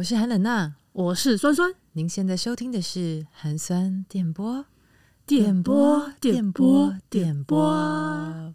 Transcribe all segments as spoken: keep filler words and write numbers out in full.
我是韩冷娜， 我是酸酸。 您现在收听的是寒酸电波， 电波，电波，电波。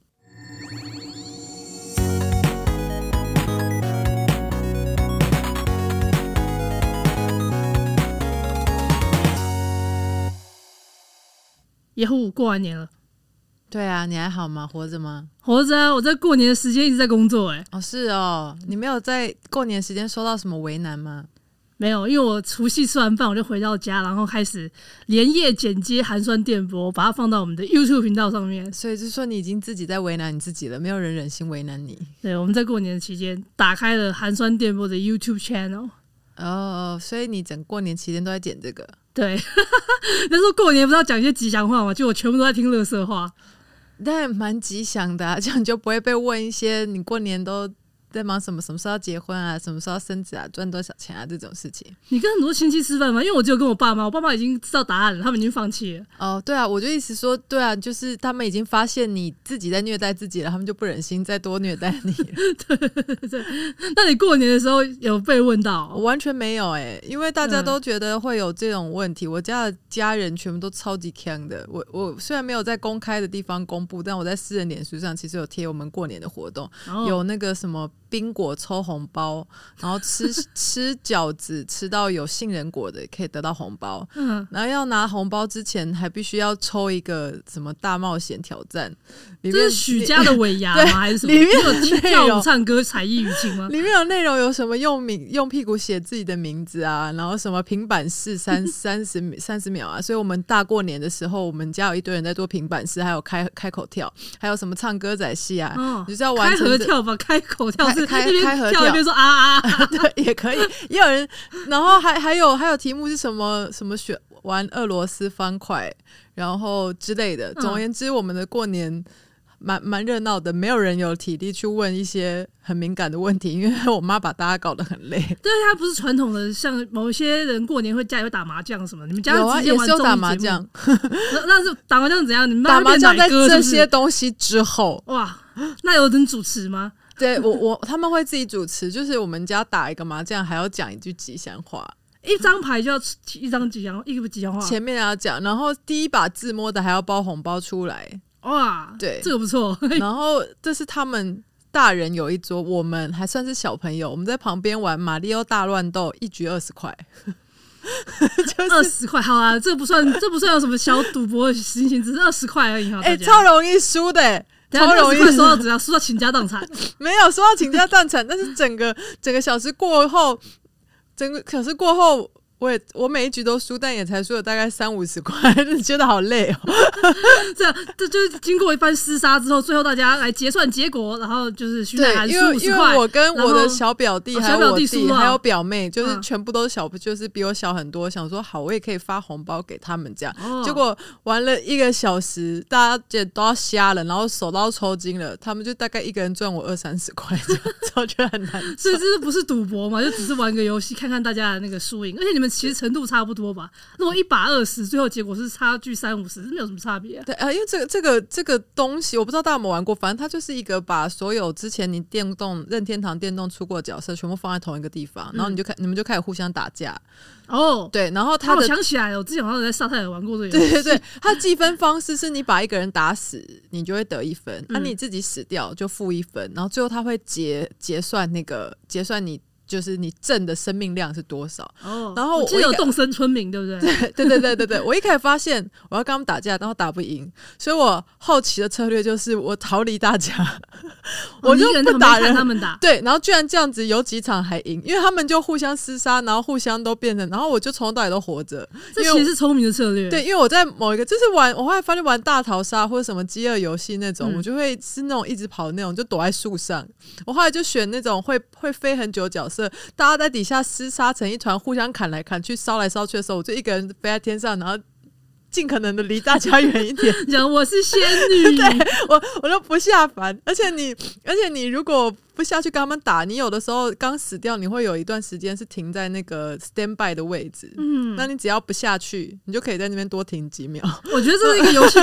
耶呼，过完年了。 对啊，你还好吗？活着吗？ 活着啊！我在过年的时间一直在工作、欸。哎， 哦，是哦，你没有在过年时间收到什么为难吗？ 没有，因为我除夕吃完饭我就回到家，然后开始连夜剪接寒酸电波，把它放到我们的 YouTube 频道上面。 所以就说你已经自己在为难你自己了，没有人忍心为难你。 对，我们在过年的期间打开了寒酸电波的 YouTube channel。 哦，所以你整过年期间都在剪这个？ 对，那时候过年不是要讲一些吉祥话嘛，就我全部都在听垃圾话。 但也蛮吉祥的啊，这样你就不会被问一些你过年都在忙什么，什么时候要结婚啊，什么时候要生子啊，赚多少钱啊这种事情。 你跟很多亲戚吃饭吗？因为我只有跟我爸妈，我爸妈已经知道答案了，他们已经放弃了。 哦，对啊，我就意思说，对啊，就是他们已经发现你自己在虐待自己了，他们就不忍心再多虐待你了。 对对对，那你过年的时候有被问到？ 我完全没有哎、欸，因为大家都觉得会有这种问题。我家的家人全部都超级强的。我我虽然没有在公开的地方公布，但我在私人脸书上其实有贴我们过年的活动，哦、有那个什么冰果抽红包，然后吃吃饺子吃到有杏仁果的可以得到红包，嗯，然后要拿红包之前还必须要抽一个什么大冒险挑战，里面这是许家的尾牙吗？还是什么？ 里面有跳舞唱歌才艺语境吗？ 里面有内容有什么用名用屁股写自己的名字啊，然后什么平板式三三十三十秒啊，所以我们大过年的时候，我们家有一堆人在做平板式，还有开开口跳，还有什么唱歌仔戏啊，哦、就是要完成开合跳吧，开口跳是开开合跳一边说啊啊啊， 对，也可以，也有人，然后还还有还有题目是什么什么选玩俄罗斯方块，然后之类的。总而言之，我们的过年蛮蛮热闹的，没有人有体力去问一些很敏感的问题，因为我妈把大家搞得很累。 对，它不是传统的，像某些人过年会家里会打麻将什么，你们家有啊， 直接玩也是有打麻将。 那是打麻将怎样？你们打麻将在这是是些东西之后， 哇，那有人主持吗？ 对我我他们会自己主持，就是我们家打一个麻将还要讲一句吉祥话， 一张牌就要一张吉祥一个吉祥话， 前面要讲，然后第一把自摸的还要包红包出来。 哇，对，这个不错。 然后这是他们大人有一桌，我们还算是小朋友，我们在旁边玩马里奥大乱斗，一局二十块。 二十块，好啊，这不算，这不算有什么小赌博的心情，只是二十块而已。 哎、欸，超容易输的、欸。超容易输到怎样？输到倾家荡产？ 没有输到倾家荡产，但是整个整个小时过后，整个小时过后，我也我每一局都输，但也才输了大概三五十块，觉得好累哦。 这样，这就是经过一番厮杀之后，最后大家来结算结果，然后就是徐乃涵输五十块， 因为我跟我的小表弟还有我弟、 哦、 还有表妹，就是全部都小，嗯、就是比我小很多。想说好，我也可以发红包给他们这样。哦、结果玩了一个小时，大家都要瞎了，然后手都要抽筋了，他们就大概一个人赚我二三十块，这样我觉得很难。 所以这不是赌博嘛？就只是玩个游戏，看看大家的那个输赢，而且你们其实程度差不多吧？如果一把二十，最后结果是差距三五十，没有什么差别、啊。 对，呃，因为这个这个这个东西，我不知道大家有没有玩过，反正它就是一个把所有之前你电动任天堂电动出过的角色全部放在同一个地方，然后你就开、嗯、你们就开始互相打架。 哦， 对，然后他的、 啊、我想起来了，我之前好像在沙滩有玩过这个游戏。对对对，它计分方式是你把一个人打死，你就会得一分；那、嗯啊、你自己死掉就负一分，然后最后他会结结算那个结算你。就是你挣的生命量是多少？哦，然后我记得有动森村民，对不对？ 对对对对对对，我一开始发现我要跟他们打架，然后打不赢，所以我后期的策略就是我逃离大家， 哦、 我就不打人， 他们打。 对，然后居然这样子有几场还赢，因为他们就互相厮杀，然后互相都变成，然后我就从头到尾都活着。 这其实是聪明的策略。 对，因为我在某一个就是玩，我后来发现玩大逃杀或者什么饥饿游戏那种、嗯，我就会是那种一直跑的那种，就躲在树上。我后来就选那种会会飞很久的角色，大家在底下厮杀成一团，互相砍来砍去、烧来烧去的时候，我就一个人飞在天上，然后尽可能的离大家远一点。 讲我是仙女， 对，我我都不下凡。而且你，而且你如果不下去跟他们打，你有的时候刚死掉，你会有一段时间是停在那个 stand by 的位置。嗯，那你只要不下去，你就可以在那边多停几秒。 我觉得这是一个游戏的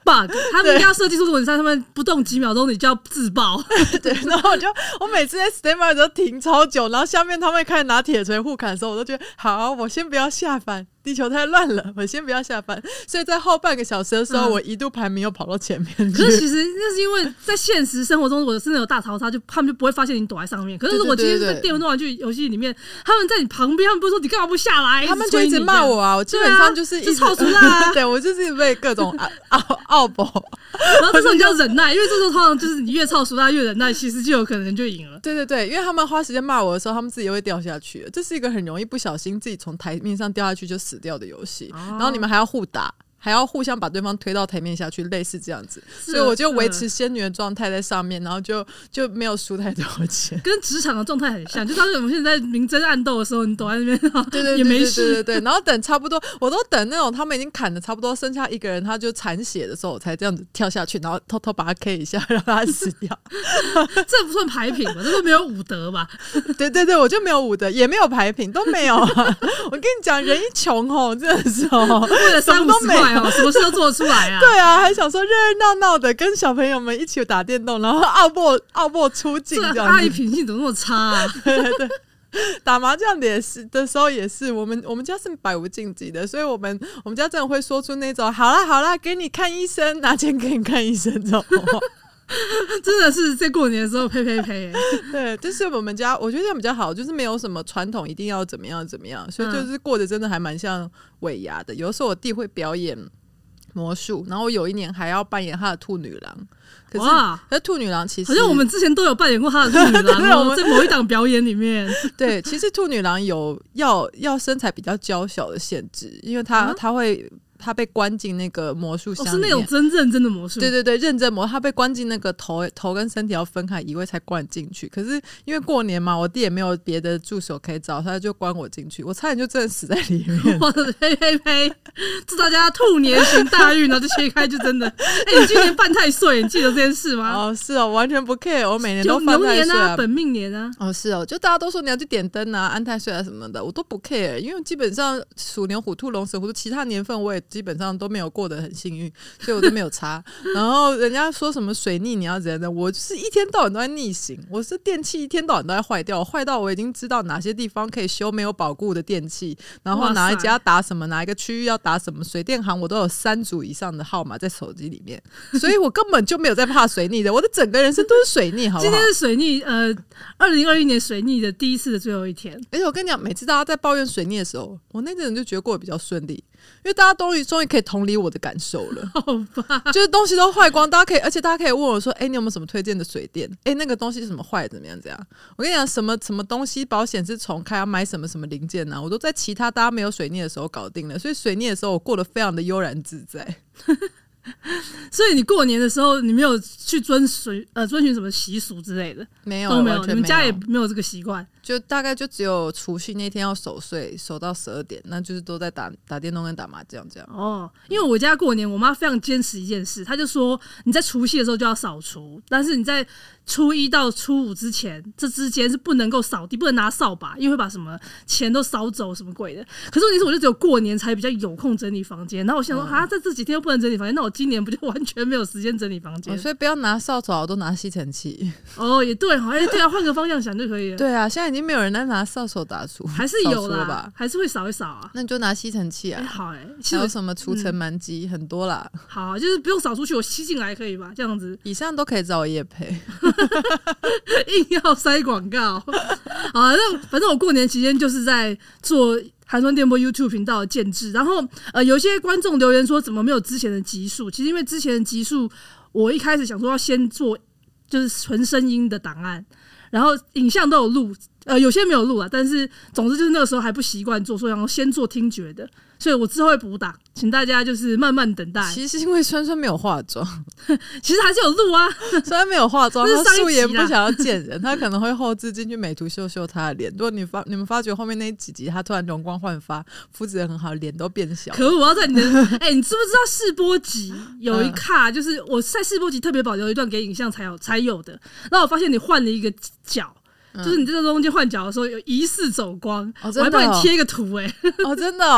bug， 他们应该要设计出如果你在他们不动几秒钟，你就要自爆。 对，然后我就我每次在 stand by 的时候停超久，然后下面他们开始拿铁锤互砍的时候，我都觉得好，我先不要下凡，地球太乱了，我先不要下凡。所以在后半个小时的时候，嗯、我一度排名又跑到前面去。 可是其实那是因为在现实生活中，如果真的有大逃杀，就他们就不会发现你躲在上面。可是如果今天在电动玩具游戏里面，他们在你旁边，他们不是说你干嘛不下来？ 他们就一直骂我啊！我基本上就是一直臭出来， 对我就是被各种傲傲博。 然后这时候你就要忍耐，因为这时候通常就是你越操熟，他越忍耐，其实就有可能就赢了。 对对对，因为他们花时间骂我的时候，他们自己也会掉下去。这是一个很容易不小心自己从台面上掉下去就死掉的游戏，哦、然后你们还要互打。还要互相把对方推到台面下去，类似这样子，所以我就维持仙女的状态在上面，然后就就没有输太多钱， 跟职场的状态很像。就当时我们现在在明争暗斗的时候，你躲在那边， 对对对， 也没事， 对对对对。然后等差不多，我都等那种他们已经砍的差不多，剩下一个人他就残血的时候，我才这样子跳下去，然后偷偷把他 K 一下，让他死掉。 这不算牌品吧？这都没有武德吧？ 对对对，我就没有武德，也没有牌品，都没有、啊。我跟你讲，人一穷哦，真的是哦， 为了三五十块哦，什么事都做出来啊！ 对啊，还想说热热闹闹的跟小朋友们一起打电动，然后奥博奥博出镜这样子。 这阿姨品性怎么那么差啊？ 对对对，打麻将的也是的时候也是，我们我们家是百无禁忌的，所以我们我们家真的会说出那种好啦好啦，给你看医生，拿钱给你看医生这种话。 真的是在过年的时候呸呸呸、欸、 对，这是我们家我觉得这样比较好，就是没有什么传统一定要怎么样怎么样，所以就是过得真的还蛮像尾牙的。有的时候我弟会表演魔术，然后我有一年还要扮演他的兔女郎。可是可是兔女郎其实好像我们之前都有扮演过他的兔女郎、喔、在某一档表演里面。 对，其实兔女郎有要要身材比较娇小的限制，因为她她、嗯、会他被关进那个魔术箱里面、哦、是那种真认真的魔术。 对对对，认真魔，他被关进那个头头跟身体要分开移位才关进去。可是因为过年嘛，我弟也没有别的助手可以找，他就关我进去，我差点就真的死在里面。 我的呸呸呸！祝大家兔年行大运，然后就切开就真的。哎、欸，你今年犯太岁，你记得这件事吗？ 哦，是哦，完全不 care， 我每年都犯太岁、啊。 牛年啊，本命年啊。 哦，是哦，就大家都说你要去点灯啊、安太岁啊什么的，我都不 care， 因为基本上鼠牛虎兔龙蛇虎兔其他年份我也基本上都没有过得很幸运，所以我都没有差。然后人家说什么水逆你要怎样的，我就是一天到晚都在逆行，我是电器一天到晚都在坏掉，坏到我已经知道哪些地方可以修没有保固的电器，然后哪一家打什么，哪一个区域要打什么，水电行我都有三组以上的号码在手机里面，所以我根本就没有在怕水逆的，我的整个人生都是水逆，好不好？ 今天是水逆，呃，二零二一年水逆的第一次的最后一天。 而且我跟你讲，每次大家在抱怨水逆的时候，我那阵就觉得过得比较顺利。因为大家终于终于可以同理我的感受了， 好吧？ 就是东西都坏光，大家可以，而且大家可以问我说：“哎、欸，你有没有什么推荐的水电？哎、欸，那个东西是什么坏，怎么样？怎样？”我跟你讲，什么什么东西保险是重开，要买什么什么零件呢、啊？我都在其他大家没有水逆的时候搞定了，所以水逆的时候我过得非常的悠然自在。 所以你过年的时候，你没有去遵循呃遵循什么习俗之类的？ 没有， 都没有， 完全没有， 你们家也没有这个习惯。 就大概就只有除夕那天要守岁，守到十二点，那就是都在打打电动跟打麻将这样。 哦，因为我家过年，我妈非常坚持一件事，她就说你在除夕的时候就要扫除，但是你在初一到初五之前，这之间是不能够扫地，不能拿扫把，因为会把什么钱都扫走，什么鬼的。可是问题是，我就只有过年才比较有空整理房间。然后我想说，啊，在这几天又不能整理房间，那我今年不就完全没有时间整理房间、 哦？所以不要拿扫帚，都拿吸尘器。 哦，也对，哎，对啊，换个方向想就可以了。 对啊，现在已经没有人在拿扫帚打除， 还是有啦吧，还是会扫一扫啊。 那你就拿吸尘器啊。 哎、欸，好哎、 欸，还有什么除尘螨机、嗯、很多啦。 好、啊，就是不用扫出去，我吸进来可以吧？这样子， 以上都可以找我业配。 硬要塞广告。好、啊，那反正我过年期间就是在做寒酸电波 YouTube 频道的建制，然后呃，有些观众留言说怎么没有之前的集数？其实因为之前的集数，我一开始想说要先做就是纯声音的档案，然后影像都有录。呃，有些没有录啊，但是总之就是那个时候还不习惯做，所以然后先做听觉的，所以我之后会补档，请大家就是慢慢等待。 其实是因为川川没有化妆， 其实还是有录啊。 川川没有化妆，他素颜不想要见人，他可能会后置进去美图秀秀他的脸。如果你发你们发觉后面那几集他突然容光焕发，肤质很好，脸都变小。 可恶，我要在你的哎、欸，你知不知道试播集有一卡、嗯、就是我在试播集特别保留一段给影像才有才有的，然后我发现你换了一个角。就是你在这中间换角的时候有疑似走光、 哦哦、 我还帮你贴一个图哎、欸， 哦真的哦，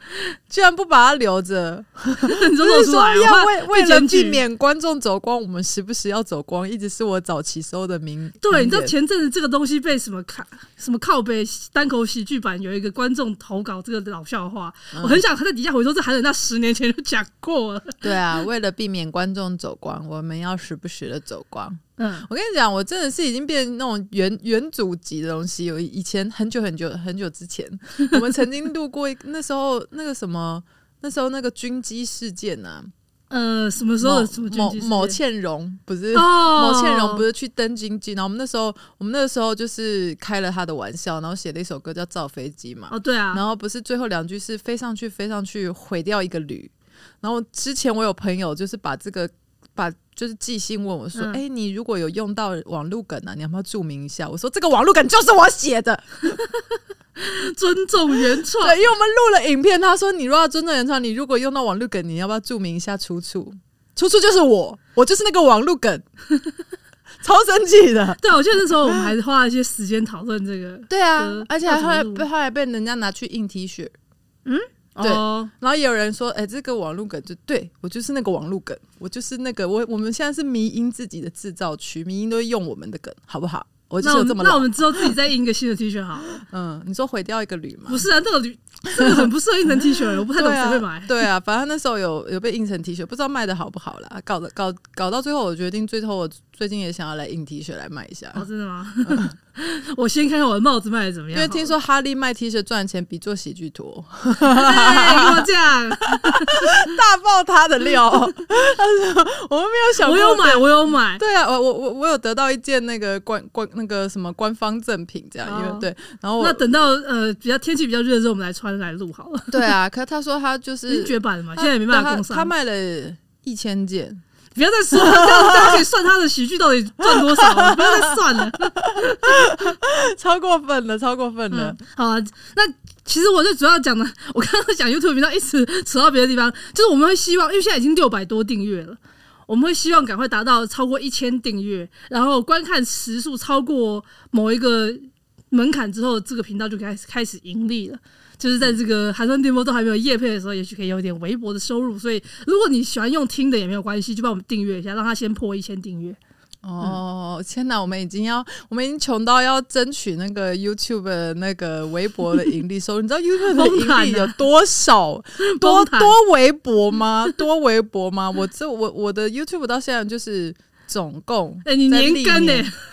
居然不把它留着。 你就露出来， 就是说要为为了避检举免观众走光，我们时不时要走光，一直是我早期收的名。 对， 名你知道前阵子这个东西被什么靠什么靠北单口喜剧版有一个观众投稿这个老笑话， 嗯我很想他在底下回说，这韩冷那十年前就讲过了。 对啊，为了避免观众走光，我们要时不时的走光。 嗯， 我跟你讲，我真的是已经变那种元元祖级的东西。有以前很久很久很久之前，我们曾经录过一那时候那个什么，那时候那个军机事件啊。 呃，什么时候的什么军机事件？ 某某倩蓉不是、 哦、 某倩蓉不是去登军机，然后我们那时候我们那个时候就是开了他的玩笑，然后写了一首歌叫《造飞机》嘛。 哦，对啊， 然后不是最后两句是飞上去飞上去毁掉一个旅。然后之前我有朋友就是把这个把就是寄信问我说，哎、嗯欸，你如果有用到网路梗啊，你要不要注明一下？我说这个网路梗就是我写的。 尊重原创。 对，因为我们录了影片，他说你如果要尊重原创，你如果用到网路梗，你要不要注明一下出处？出处就是我，我就是那个网路梗。超生气的。 对，我记得那时候我们还是花了一些时间讨论这个。 对啊，而且还后来被后来被人家拿去印 T 恤。嗯，对。哦、然后也有人说，哎、欸，这个网路梗就对我就是那个网路梗，我就是那个我我们现在是迷因自己的制造区，迷因都会用我们的梗，好不好？我就是有这么那我们之后自己再印一个新的 T 恤好了。 嗯，你说毁掉一个铝吗？ 不是啊，这个铝这个很不适合印成 T 恤，我不太懂谁会买。 对啊，反正那时候有有被印成 T 恤，不知道卖的好不好啦。搞搞搞到最后，我决定最后我最近也想要来印 T 恤来卖一下。 哦，真的吗？嗯、我先看看我的帽子卖的怎么样。 因为听说哈利卖 T 恤赚钱比做喜剧多。 哎，跟我讲， 大爆他的料。他说我们没有想过， 我有买，我有买。 对啊，我我我我有得到一件那个官官那个什么官方赠品，这样、哦、因为对，然后那等到呃比较天气比较热的时候，我们来穿来录好了。 对啊，可是他说他就是绝版了嘛，现在也没办法工商。 他卖了一千件。 不要再说了，大家可以算他的喜剧到底赚多少了，不要再算了。 超过分了，超过分了。 嗯、好啊，那其实我最主要讲的，我刚刚讲 YouTube 频道一直扯到别的地方，就是我们会希望，因为现在已经六百多订阅了，我们会希望赶快达到超过一千订阅，然后观看时数超过某一个门槛之后，这个频道就开始开始盈利了。就是在这个寒酸电波都还没有业配的时候，也许可以有点微薄的收入。所以，如果你喜欢用听的也没有关系，就帮我们订阅一下，让他先破一千订阅。 哦，天哪！我们已经要，我们已经穷到要争取那个 YouTube 的那个微薄的盈利收入。你知道 YouTube 的盈利有多少？多多微薄吗？多微薄吗？我这我我的 YouTube 到现在就是总共， 哎、欸，你年更呢、欸？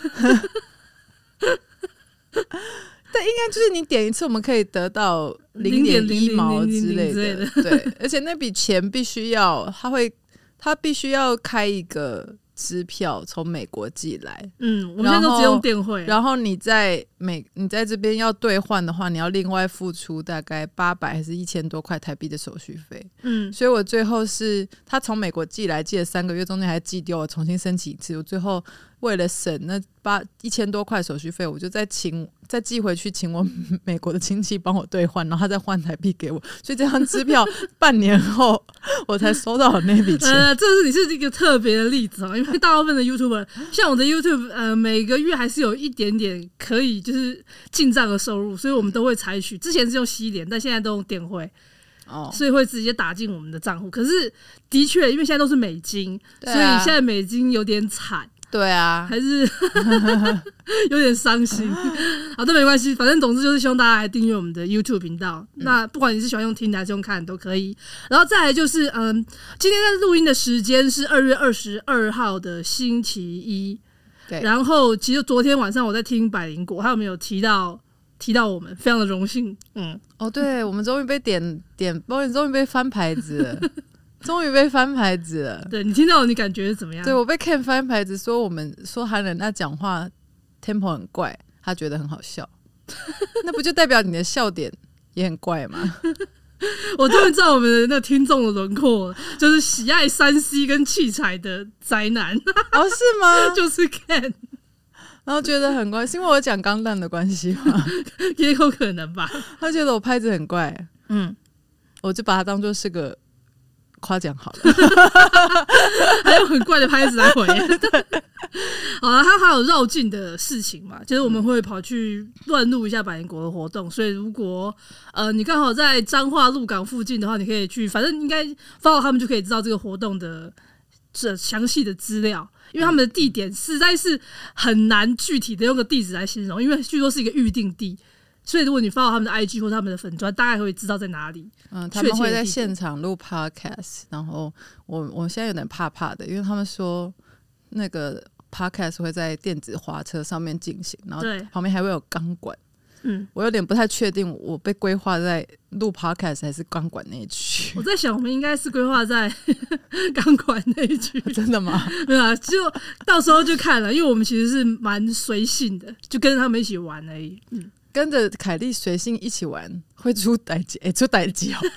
对，应该就是你点一次，我们可以得到零点一毛之类的。对，而且那笔钱必须要，他会，他必须要开一个支票从美国寄来。 嗯，我们现在都只用电汇。 然后你在美，你在这边要兑换的话，你要另外付出大概八百还是一千多块台币的手续费。嗯，所以我最后是他从美国寄来，寄了三个月，中间还寄丢，我重新申请一次。我最后为了省那八一千多块手续费，我就再请再寄回去，请我美国的亲戚帮我兑换，然后他再换台币给我。所以这张支票半年后我才收到那笔钱。 呃，这是你是一个特别的例子啊，因为大部分的 YouTuber， 像我的 YouTube， 呃，每个月还是有一点点可以就是进账的收入，所以我们都会采取。之前是用西联，但现在都用电汇。哦，所以会直接打进我们的账户。可是的确，因为现在都是美金，啊、所以现在美金有点惨。 对啊， 还是有点伤心。好，但没关系，反正总之就是希望大家来订阅我们的 YouTube 频道。嗯、那不管你是喜欢用听的还是用看都可以。然后再来就是，嗯，今天在录音的时间是二月二十二号的星期一。对。然后其实昨天晚上我在听百灵果，他有没有提到提到我们，非常的荣幸。嗯， 哦，对，我们终于被点点，终于被翻牌子了。终于被翻牌子了。 对，你听到你感觉是怎么样？ 对，我被 Ken 翻牌子，说我们说韩冷他讲话 tempo 很怪，他觉得很好笑。那不就代表你的笑点也很怪吗？ 我终于知道我们的那个听众的轮廓了，就是喜爱三 C 跟器材的宅男。 哦，是吗？ 就是 Ken。 然后觉得很怪，是因为我讲钢弹的关系吗？ 也有可能吧。 他觉得我拍子很怪，嗯，我就把他当作是个夸奖好了， 还有很怪的拍子来回。好了，他还有绕境的事情嘛，就是我们会跑去乱录一下百灵果的活动，所以如果呃你刚好在彰化鹿港附近的话，你可以去，反正应该 follow 他们就可以知道这个活动的这详细的资料。因为他们的地点实在是很难具体的用个地址来形容，因为据说是一个预定地，所以如果你 follow 他们的 I G 或他们的粉专，大概会知道在哪里。 嗯，他们会在现场录 podcast， 然后我我现在有点怕怕的，因为他们说那个 podcast 会在电子滑车上面进行，然后旁边还会有钢管。嗯，我有点不太确定，我被规划在录 podcast 还是钢管那一区。 我在想，我们应该是规划在钢管那一区。 真的吗？ 没有啊，就到时候就看了，因为我们其实是蛮随性的，就跟着他们一起玩而已。嗯， 跟着凯莉随性一起玩，会出代志，哎、欸，出代志哦。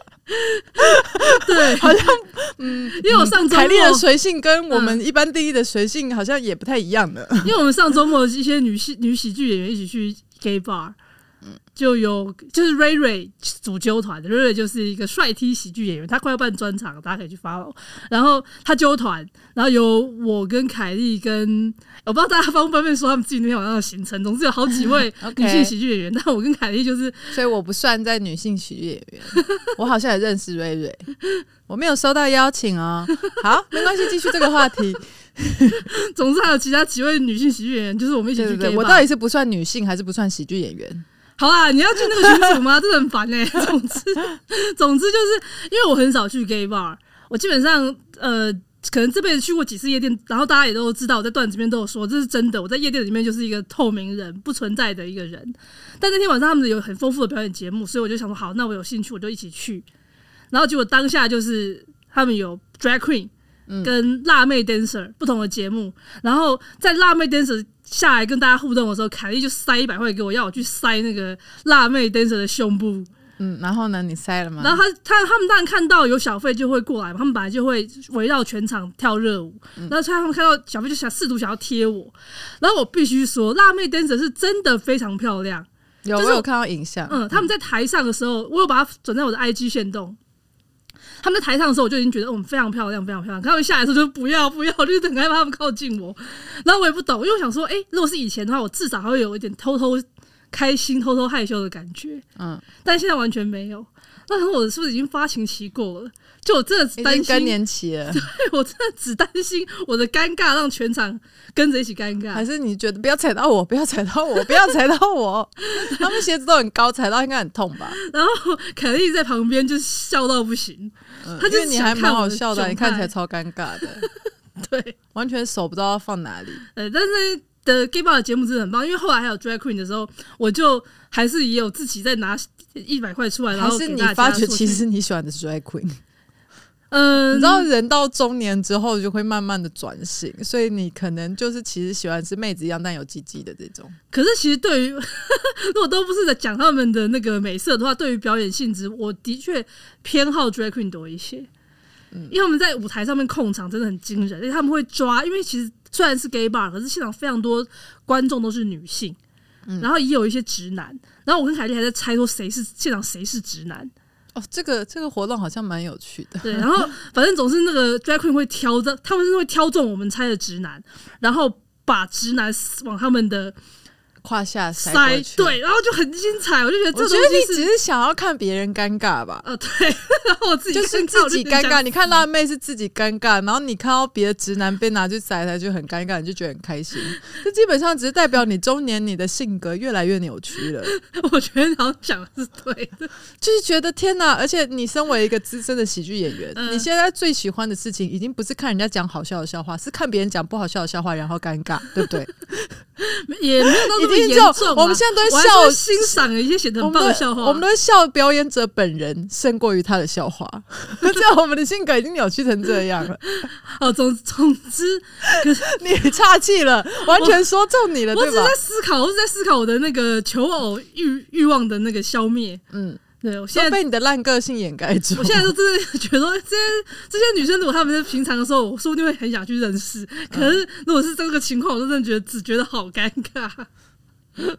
对， 好像嗯， 因为我上周末凯莉的随性跟我们一般定义的随性好像也不太一样的。 因为我们上周末一些女戏女喜剧演员一起去 gay bar， 就有就是瑞瑞主揪团的，瑞瑞就是一个帅 T 喜剧演员，他快要办专场，大家可以去 follow。然后他揪团，然后有我跟凯莉跟我不知道大家方不方便说他们自己那天晚上的行程，总之有好几位女性喜剧演员，但我跟凯莉就是， 所以我不算在女性喜剧演员，我好像也认识瑞瑞，我没有收到邀请哦。好，没关系，继续这个话题。 总之还有其他几位女性喜剧演员，就是我们一起去 gay bar。对对对， 我到底是不算女性还是不算喜剧演员？ 好啦，你要进那个群组吗？真的很烦哎、欸。总之，总之就是因为我很少去 gay bar， 我基本上呃，可能这辈子去过几次夜店，然后大家也都知道，我在段子里面都有说，这是真的。我在夜店里面就是一个透明人，不存在的一个人。但那天晚上他们有很丰富的表演节目，所以我就想说，好，那我有兴趣，我就一起去。然后结果当下就是他们有 drag queen 跟辣妹 dancer 不同的节目，然后在辣妹 dancer 下来跟大家互动的时候，凯莉就塞一百块给我，要我去塞那个辣妹 dancer 的胸部。 嗯，然后呢？你塞了吗？ 然后他他他们当然看到有小费就会过来嘛，他们本来就会围绕全场跳热舞，嗯、然后他们看到小费就想试图想要贴我，然后我必须说，辣妹 dancer 是真的非常漂亮。 有，就是、我有看到影像。 嗯，他们在台上的时候，我有把它转在我的 I G 限动。他们在台上的时候，我就已经觉得我们、哦、非常漂亮，非常漂亮。他们下来的时候就不要不要，就是很害怕他们靠近我。然后我也不懂，因为我想说，哎、欸，如果是以前的话，我至少还会有一点偷偷开心、偷偷害羞的感觉。嗯，但现在完全没有。那时候我是不是已经发情期过了？就我真的只担心更年期了， 对我真的只担心我的尴尬让全场跟着一起尴尬。 还是你觉得不要踩到我，不要踩到我，不要踩到我？他们鞋子都很高，踩到应该很痛吧？ 然后凯莉在旁边就笑到不行，嗯、他就是你还蛮好笑的，你看起来超尴尬的， 对， 完全手不知道要放哪里。 呃，但是的 gay bar 的节目真的很棒，因为后来还有 drag queen 的时候，我就还是也有自己在拿一百块出来，然后给大家。 还是你发觉其实你喜欢的是 drag queen？ 嗯， 你知道人到中年之后就会慢慢的转型，所以你可能就是其实喜欢是妹子一样但有鸡鸡的这种。 可是其实对于如果都不是在讲他们的那个美色的话，对于表演性质，我的确偏好 drag queen 多一些。嗯，因为他们在舞台上面控场真的很惊人，而且他们会抓，因为其实虽然是 gay bar， 可是现场非常多观众都是女性，嗯、然后也有一些直男。然后我跟凯莉还在猜说谁是现场谁是直男。 哦，这个这个活动好像蛮有趣的。 对，然后反正总是那个 drag queen 会挑着，他们是会挑中我们猜的直男，然后把直男往他们的胯下塞塞，对，然后就很精彩。我就觉得这东西是， 我觉得你只是想要看别人尴尬吧？ 呃，对，然后我自己就是自己尴尬。你看辣妹是自己尴尬，然后你看到别的直男被拿去塞，他就很尴尬，你就觉得很开心。这基本上只是代表你中年你的性格越来越扭曲了。 我觉得你好像讲的是对的， 就是觉得天哪！而且你身为一个资深的喜剧演员，嗯、你现在最喜欢的事情已经不是看人家讲好笑的笑话，是看别人讲不好笑的笑话，然后尴尬，对不对？ 也没有到那么严重。 我们现在都会笑欣赏一些写得很棒的笑话， 我们都会笑表演者本人胜过于他的笑话。这样我们的性格已经扭曲成这样了。 哦，总总之，可是你岔气了，完全说中你了，对吧？ 我只是在思考，我是在思考我的那个求偶欲欲望的那个消灭。嗯。对，我现在都被你的烂个性掩盖住。 我现在都真的觉得说，这些这些女生，如果她们在平常的时候，我说不定会很想去认识。可是如果是这个情况，我就真的觉得只觉得好尴尬。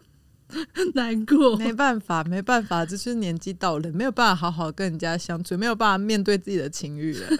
难过， 没办法，没办法，这就是年纪到了，没有办法好好跟人家相处，没有办法面对自己的情欲了。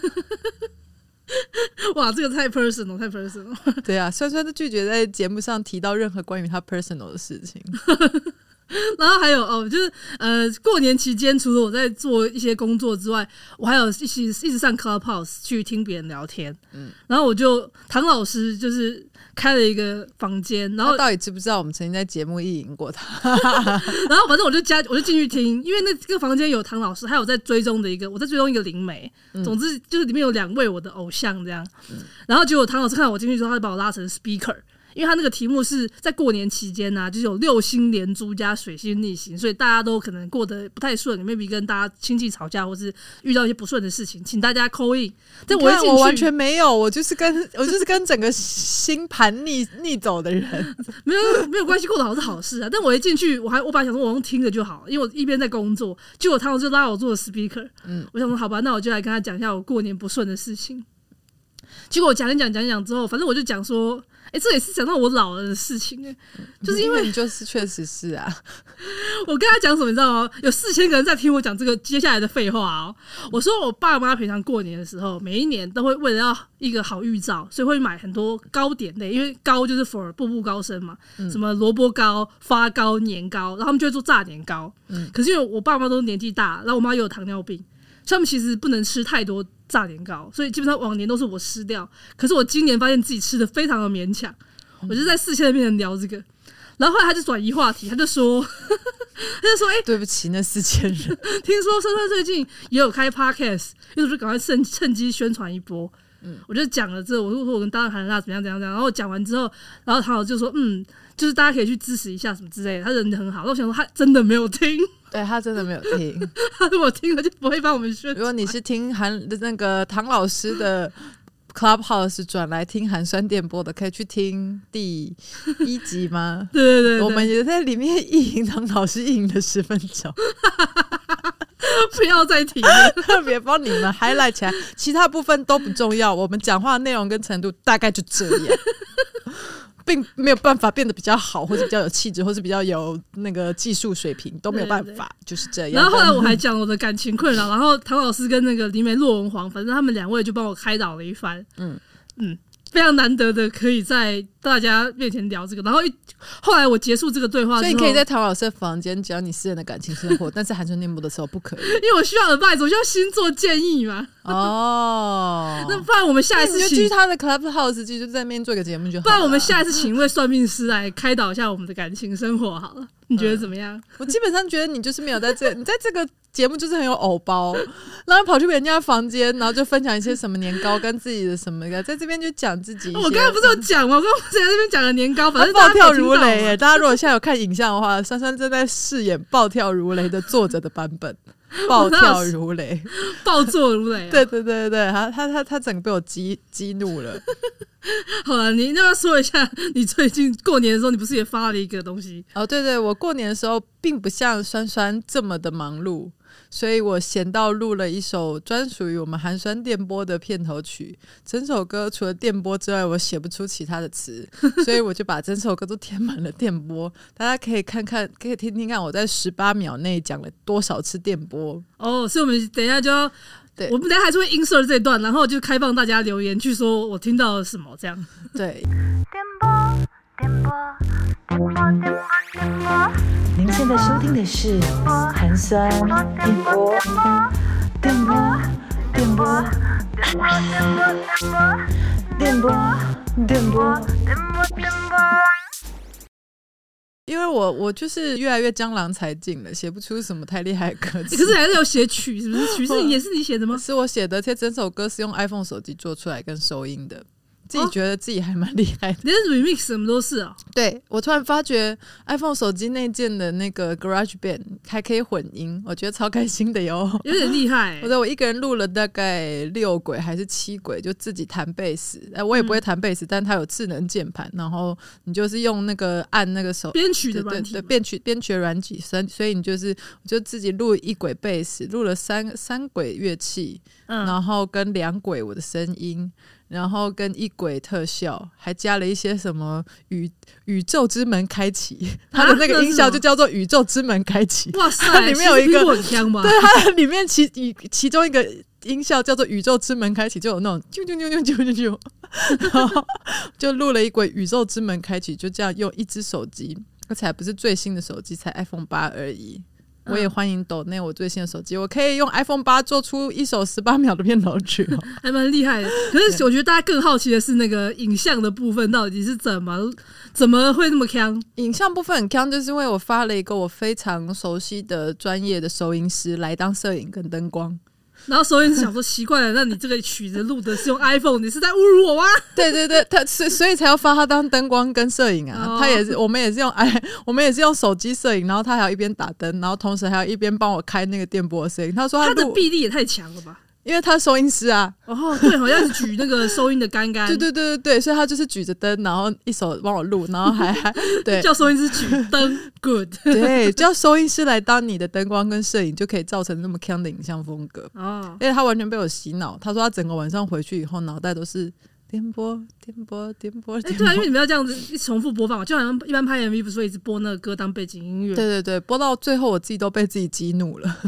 哇，这个太 personal， 太 personal。 对啊，酸酸的拒绝在节目上提到任何关于他 personal 的事情。 然后还有哦，就是呃，过年期间除了我在做一些工作之外，我还有一起一直上 Clubhouse 去听别人聊天。嗯，然后我就唐老师就是开了一个房间，然后他到底知不知道我们曾经在节目意淫过他？ 然后反正我就加，我就进去听，因为那个房间有唐老师，还有在追踪的一个，我在追踪一个灵媒。嗯、总之就是里面有两位我的偶像这样。嗯、然后结果唐老师看到我进去之后，他就把我拉成 speaker。因为他那个题目是在过年期间呢、啊，就是有六星连珠加水星逆行，所以大家都可能过得不太顺 ，maybe 跟大家亲戚吵架，或是遇到一些不顺的事情，请大家 call in。但我一进去， 我完全没有，我就是跟我就是跟整个星盘逆逆走的人， 没有没有关系，过得好是好事啊。但我一进去，我还我本来想说我用听着就好，因为我一边在工作，结果他们就拉我做 speaker。嗯，我想说好吧，那我就来跟他讲一下我过年不顺的事情。结果我讲一讲讲一讲之后，反正我就讲说。哎、欸，这也是讲到我老了的事情哎、欸，就是因为你就是确实是啊。 我跟他讲什么，你知道吗？有四千个人在听我讲这个接下来的废话哦。我说我爸妈平常过年的时候，每一年都会为了要一个好预兆，所以会买很多糕点类，因为糕就是 for 步步高升嘛，嗯、什么萝卜糕、发糕、年糕，然后他们就会做炸年糕。嗯，可是因为我爸妈都年纪大，然后我妈又有糖尿病。他们其实不能吃太多炸年糕，所以基本上往年都是我吃掉。可是我今年发现自己吃的非常的勉强，我就在四千人面前聊这个，然后后来他就转移话题，他就说，他就说，哎、欸， 对不起，那四千人， 听说珊珊最近也有开 podcast， 因为我就赶快趁趁机宣传一波。嗯，我就讲了这，我说我跟当然韩娜怎么样怎样怎样，然后讲完之后，然后唐老就说，嗯，就是大家可以去支持一下什么之类的，他人很好。然后我想说他真的没有听。 对他真的没有听， 他如果听了就不会帮我们宣传。 如果你是听韩那个唐老师的 Clubhouse 转来听寒酸电波的，可以去听第一集吗？ 对对 对, 对， 我们也在里面意淫唐老师意淫了十分钟， 不要再提了， 特别帮你们 highlight 起来，其他部分都不重要，我们讲话内容跟程度大概就这样。并没有办法变得比较好，或者比较有气质，或是比较有那个技术水平，都没有办法，对对对，就是这样。 然后后来我还讲我的感情困扰，然后唐老师跟那个林梅洛文煌，反正他们两位就帮我开导了一番。嗯嗯，非常难得的可以在大家面前聊这个。然后一后来我结束这个对话之后， 所以你可以在唐老师的房间讲你私人的感情生活，但是寒春念波的时候不可以，因为我需要 advice， 我需要星座建议嘛。哦，那不然我们下一次请去他的 Clubhouse 就在那边做一个节目就好了。 不然我们下一次请一位算命师来开导一下我们的感情生活好了，你觉得怎么样？嗯、 我基本上觉得你就是没有在这，你在这个节目就是很有偶包，然后跑去别人家房间，然后就分享一些什么年糕跟自己的什么的，在这边就讲自己。 我刚才不是有讲吗？我刚刚在这边讲了年糕，反正暴跳如雷耶！大家如果现在有看影像的话，珊珊正在饰演暴跳如雷的作者的版本。暴跳如雷， 暴作如雷、啊。 对对对对，他他他他整个被我激激怒了。 好了，你要不要说一下，你最近过年的时候，你不是也发了一个东西？ 哦，对对，我过年的时候并不像酸酸这么的忙碌，所以我闲到录了一首专属于我们寒酸电波的片头曲。整首歌除了电波之外，我写不出其他的词，所以我就把整首歌都填满了电波。大家可以看看，可以听听看我在十八秒内讲了多少次电波。 哦，所以我们等一下就要。对，我们等一下还是会 insert 这一段，然后就开放大家留言去说我听到了什么这样。 对，您现在收听的是寒酸电波，电波，电波，电波，电波。因为我我就是越来越江郎才尽了，写不出什么太厉害的歌词。 可是还是有写曲，是不是？曲是也是你写的吗？ 是我写的，而且整首歌是用 iPhone 手机做出来跟收音的。自己觉得自己还蛮厉害的， 连 remix 什么都是啊。 对，我突然发觉 iPhone 手机内建的那个 GarageBand 还可以混音，我觉得超开心的哟， 有点厉害、欸。 我在我一个人录了大概六轨还是七轨，就自己弹贝斯。哎，我也不会弹贝斯、嗯，但它有智能键盘，然后你就是用那个按那个手编曲的软体， 对对，编曲编曲的软体，所以你就是我就自己录一轨贝斯，录了三三轨乐器、嗯，然后跟两轨我的声音。 然后跟一轨特效，还加了一些什么宇宇宙之门开启，它的那个音效就叫做宇宙之门开启。 哇塞， 它里面有一个很香吧？ 对，它里面其其中一个音效叫做宇宙之门开启，就有那种啾啾啾啾啾啾啾，然后就录了一轨宇宙之门开启，就这样用一只手机，而且还不是最新的手机，才 iPhone 八而已。我也欢迎抖内我最新的手机，我可以用 iPhone 八做出一首十八秒的片头曲、哦， 还蛮厉害的。可是我觉得大家更好奇的是那个影像的部分到底是怎么怎么会那么强？ 影像部分很强，就是因为我发了一个我非常熟悉的专业的收音师来当摄影跟灯光。 然后收音师想说奇怪了，那你这个曲子录的是用 iPhone， 你是在侮辱我吗？ 对对对，他所所以才要发他当灯光跟摄影啊。哦、他也是，我们也是用 i， 我们也是用手机摄影，然后他还要一边打灯，然后同时还要一边帮我开那个电波的声音。他说他, 他的臂力也太强了吧？ 因为他收音师啊， 哦，对，好像是举那个收音的杆杆， 对对对对对，所以他就是举着灯，然后一手帮我录，然后还还对叫收音师举灯 ，good， 对，叫收音师来当你的灯光跟摄影，就可以造成那么强的影像风格哦。因为他完全被我洗脑，他说他整个晚上回去以后，脑袋都是颠簸颠簸颠簸。哎、欸， 对啊，因为你们要这样子一重复播放，就好像一般拍 M V 不是会一直播那个歌当背景音乐？ 对对对，播到最后我自己都被自己激怒了。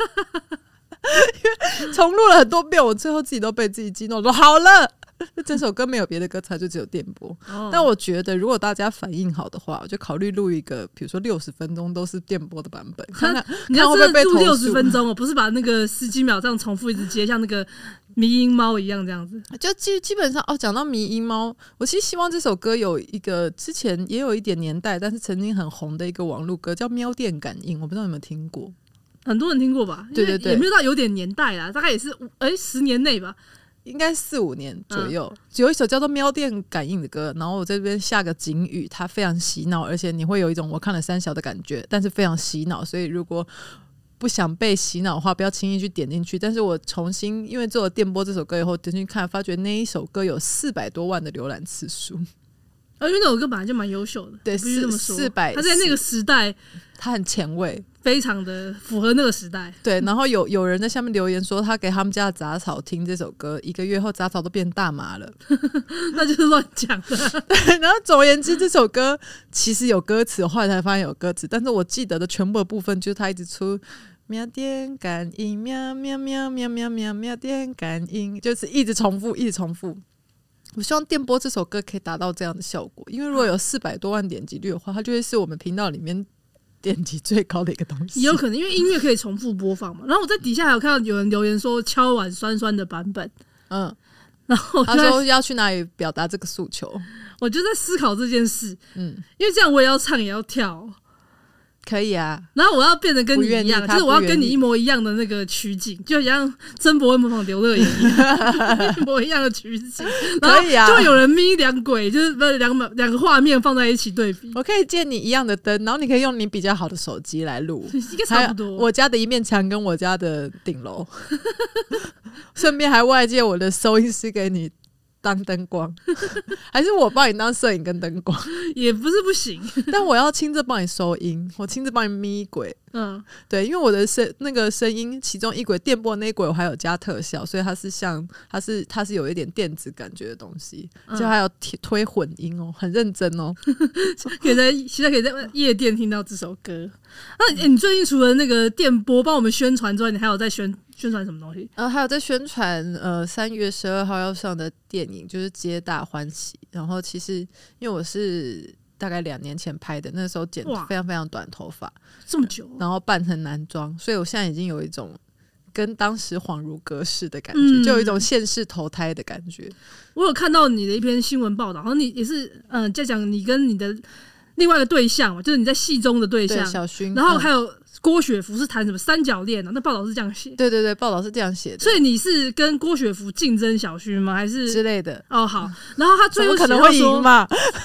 因为重录了很多遍，我最后自己都被自己激怒，我说好了，这首歌没有别的歌词，就只有电波。哦、但我觉得，如果大家反应好的话，我就考虑录一个，比如说六十分钟都是电波的版本，看看你要真的录六十分钟哦， 不是把那个十几秒这样重复一直接，像那个迷音猫一样这样子。 就基基本上哦，讲到迷音猫，我其实希望这首歌有一个之前也有一点年代，但是曾经很红的一个网络歌，叫《喵电感应》，我不知道你有没有听过。 很多人听过吧？ 对对对， 也没有到有点年代啦，大概也是哎、欸、十年内吧， 应该四五年左右。嗯、有一首叫做《喵电感应》的歌，然后我这边下个警语，它非常洗脑，而且你会有一种我看了三小的感觉，但是非常洗脑，所以如果不想被洗脑的话，不要轻易去点进去。但是我重新因为做了电波这首歌以后，点进去看，发觉那一首歌有四百多万的浏览次数。 啊，因为那首歌本来就蛮优秀的， 对， 必须这么说。 四百， 他在那个时代， 他很前卫， 非常的符合那个时代。 对，然后有有人在下面留言说，他给他们家的杂草听这首歌，一个月后杂草都变大麻了， 那就是乱讲的。 对，然后总而言之，这首歌其实有歌词，后来才发现有歌词，但是我记得的全部的部分就是他一直出。喵电感应，喵喵喵喵喵喵喵电感应，就是一直重复，一直重复。我希望电波这首歌可以达到这样的效果，因为如果有四百多万点击率的话，它就会是我们频道里面点击最高的一个东西。 也有可能，因为音乐可以重复播放嘛。然后我在底下还有看到有人留言说敲碗酸酸的版本，嗯，然后他说要去哪里表达这个诉求， 我就在思考这件事，嗯，因为这样我也要唱也要跳。 可以啊， 然后我要变得跟你一样，就是我要跟你一模一样的那个取景，就像曾博文模仿刘乐言一样，一模一样的取景。 可以啊， 就会有人咪两轨，就是不是两两个画面放在一起对比。 我可以借你一样的灯，然后你可以用你比较好的手机来录， 应该差不多。 我家的一面墙跟我家的顶楼，顺便还外借我的收音师给你。当灯光，还是我帮你当摄影跟灯光， 也不是不行。 但我要亲自帮你收音，我亲自帮你咪轨。嗯，对，因为我的声那个声音，其中一轨电波那一轨我还有加特效，所以它是像它是它是有一点电子感觉的东西，就还有推混音哦，很认真哦。 可以在现在可以在夜店听到这首歌。那、欸、你最近除了那个电波帮我们宣传之外，你还有在宣宣传什么东西？ 呃，还有在宣传呃三月十二号要上的电影，就是《皆大欢喜》。然后其实因为我是大概两年前拍的，那时候剪非常非常短头发， 这么久， 然后扮成男装，所以我现在已经有一种跟当时恍如隔世的感觉，嗯、就有一种现世投胎的感觉。 我有看到你的一篇新闻报道，然后你也是嗯、呃、在讲你跟你的另外一个对象嘛，就是你在戏中的对象对小薰， 然后还有。郭雪芙是谈什么三角恋啊？那报道是这样写。 对对对，报道是这样写的。 所以你是跟郭雪芙竞争小薰吗？还是之类的？ 哦，好。然后他最后可能会赢嘛？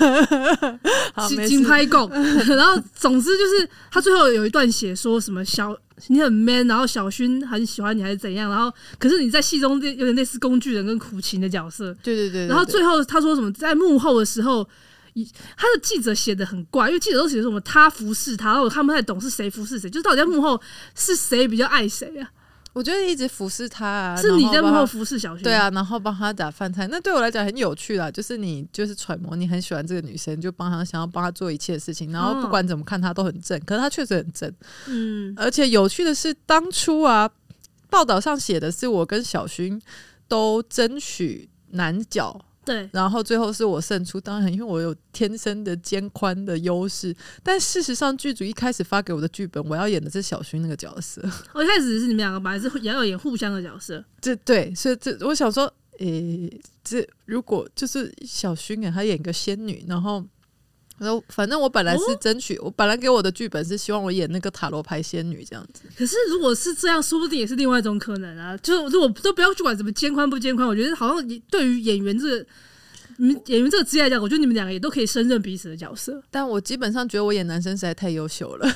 金拍供。然后总之就是他最后有一段写说什么小你很 man， 然后小薰很喜欢你还是怎样？然后可是你在戏中有点类似工具人跟苦情的角色。 对对 对, 对, 对。 然后最后他说什么？在幕后的时候。他的记者写的很怪，因为记者都写什么他服侍他，然后我看不太懂是谁服侍谁，就是到底在幕后是谁比较爱谁啊？ 我觉得一直服侍他啊， 是你在幕后服侍小薰， 对啊，然后帮他打饭菜，那对我来讲很有趣啦。就是你就是揣摩你很喜欢这个女生，就帮他想要帮他做一切事情，然后不管怎么看他都很正，可是他确实很正。嗯，而且有趣的是，当初啊，报道上写的是我跟小薰都争取男角。 对， 然后最后是我胜出，当然因为我有天生的肩宽的优势，但事实上剧组一开始发给我的剧本，我要演的是小薰那个角色。 我一开始是你们两个本来是也要演互相的角色， 这对，所以这我想说，诶，这如果就是小薰啊，她演一个仙女，然后。反正我本来是争取、哦，我本来给我的剧本是希望我演那个塔罗牌仙女这样子。 可是如果是这样，说不定也是另外一种可能啊。就是如果都不要去管什么肩宽不肩宽，我觉得好像对于演员这个。演员这个职业来讲，我觉得你们两个也都可以胜任彼此的角色。 但我基本上觉得我演男生实在太优秀了。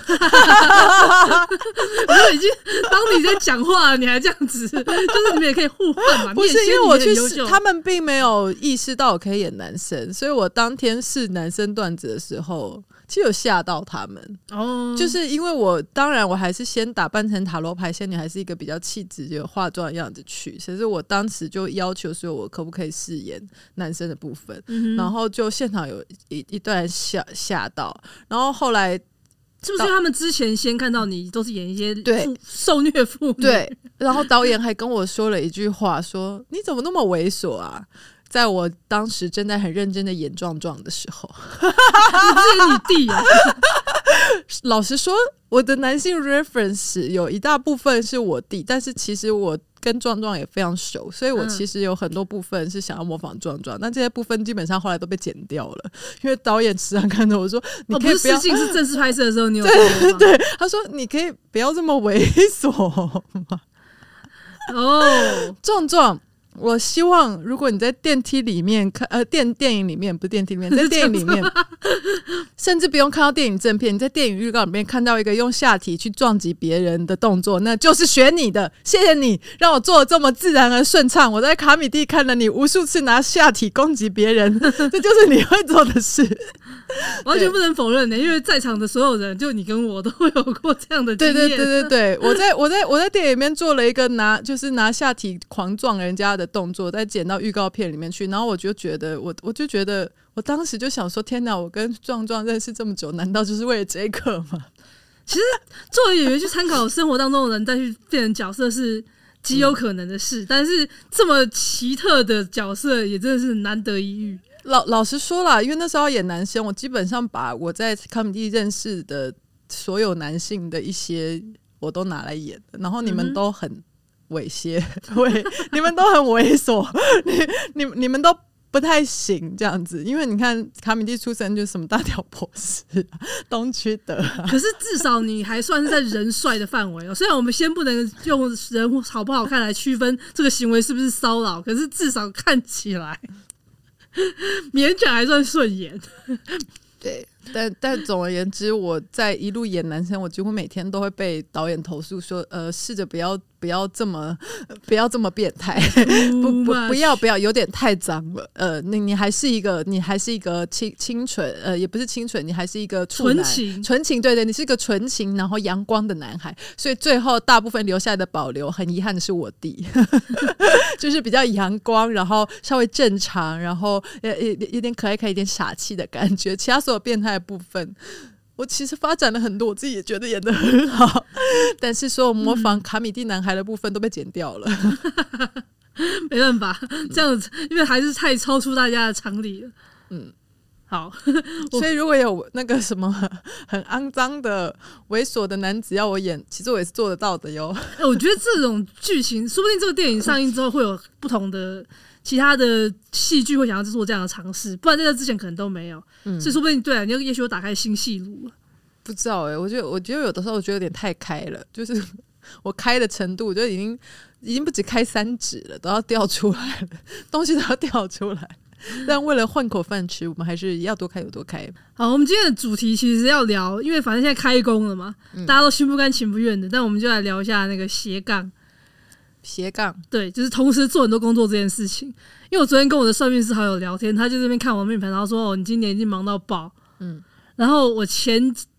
我已经当你在讲话了，你还这样子，就是你们也可以互换嘛。 不是因为我去试，他们并没有意识到我可以演男生，所以我当天试男生段子的时候。其实有吓到他们哦，就是因为我当然我还是先打扮成塔罗牌仙女，还是一个比较气质有化妆的样子去。其实我当时就要求说，我可不可以饰演男生的部分，嗯、然后就现场有一一段吓吓到，然后后来是不是他们之前先看到你都是演一些受虐妇女？ 对，然后导演还跟我说了一句话，说你怎么那么猥琐啊？在我当时正在很认真的演壮壮的时候， 你是你弟啊？ 老实说，我的男性 reference 有一大部分是我弟，但是其实我跟壮壮也非常熟，所以我其实有很多部分是想要模仿壮壮，但这些部分基本上后来都被剪掉了，因为导演时常看着我说：“你可以不要。” 哦，不是试镜，是正式拍摄的时候，你有对对，他说：“你可以不要这么猥琐嘛。”哦，壮壮。我希望，如果你在电梯里面看，呃，电电影里面不是电梯里面，在电影里面，甚至不用看到电影正片，你在电影预告里面看到一个用下体去撞击别人的动作，那就是选你的。谢谢你让我做的这么自然而顺畅。我在卡米蒂看了你无数次拿下体攻击别人，这就是你会做的事。 完全不能否认的，因为在场的所有人，就你跟我都会有过这样的经验。 对对对对对，我在我在我在电影里面做了一个拿就是拿下体狂撞人家的动作，再剪到预告片里面去，然后我就觉得我我就觉得我当时就想说，天哪！我跟壮壮认识这么久，难道就是为了这个吗？ 其实作为演员去参考生活当中的人，再去变成角色是极有可能的事，嗯、但是这么奇特的角色也真的是难得一遇。 老老实说啦，因为那时候要演男生，我基本上把我在卡米蒂认识的所有男性的一些我都拿来演的，然后你们都很猥亵，对，你们都很猥琐，你你你们都不太行这样子，因为你看卡米蒂出身就是什么大屌博士、啊、东区德、啊， 可是至少你还算是在人帅的范围哦。虽然我们先不能用人好不好看来区分这个行为是不是骚扰，可是至少看起来勉强还算顺眼。 对，但但总而言之，我在一路演男生，我几乎每天都会被导演投诉说，呃，试着不要不要这么不要这么变态，不不不要不要有点太脏了。呃，你你还是一个你还是一个清清纯，呃，也不是清纯，你还是一个纯情纯情，对对，你是一个纯情然后阳光的男孩。所以最后大部分留下来的保留，很遗憾的是我弟，就是比较阳光，然后稍微正常，然后有有点可爱可爱，有点傻气的感觉。其他所有变态的部分。我其实发展了很多，我自己也觉得演得很好，但是所有模仿卡米蒂男孩的部分都被剪掉了。 没办法，这样子，因为还是太超出大家的常理了。嗯，好， 所以如果有那个什么很肮脏的猥琐的男子要我演，其实我也是做得到的哟。 欸、我觉得这种剧情，说不定这个电影上映之后会有不同的。其他的戏剧会想要做这样的尝试，不然在这之前可能都没有，嗯、所以说不定对啊，你也许我打开新戏路了。 不知道哎、欸，我觉得我觉得有的时候我觉得有点太开了，就是我开的程度，我觉得已经已经不止开三指了，都要掉出来了，东西都要掉出来。但为了混口饭吃，我们还是要多开有多开。 好，我们今天的主题其实要聊，因为反正现在开工了嘛，嗯、大家都心不甘情不愿的，但我们就来聊一下那个斜杠。 斜杠对，就是同时做很多工作这件事情。因为我昨天跟我的算命师好友聊天，他就这边看我命盘，然后说：“哦，你今年已经忙到爆。”嗯，然后我前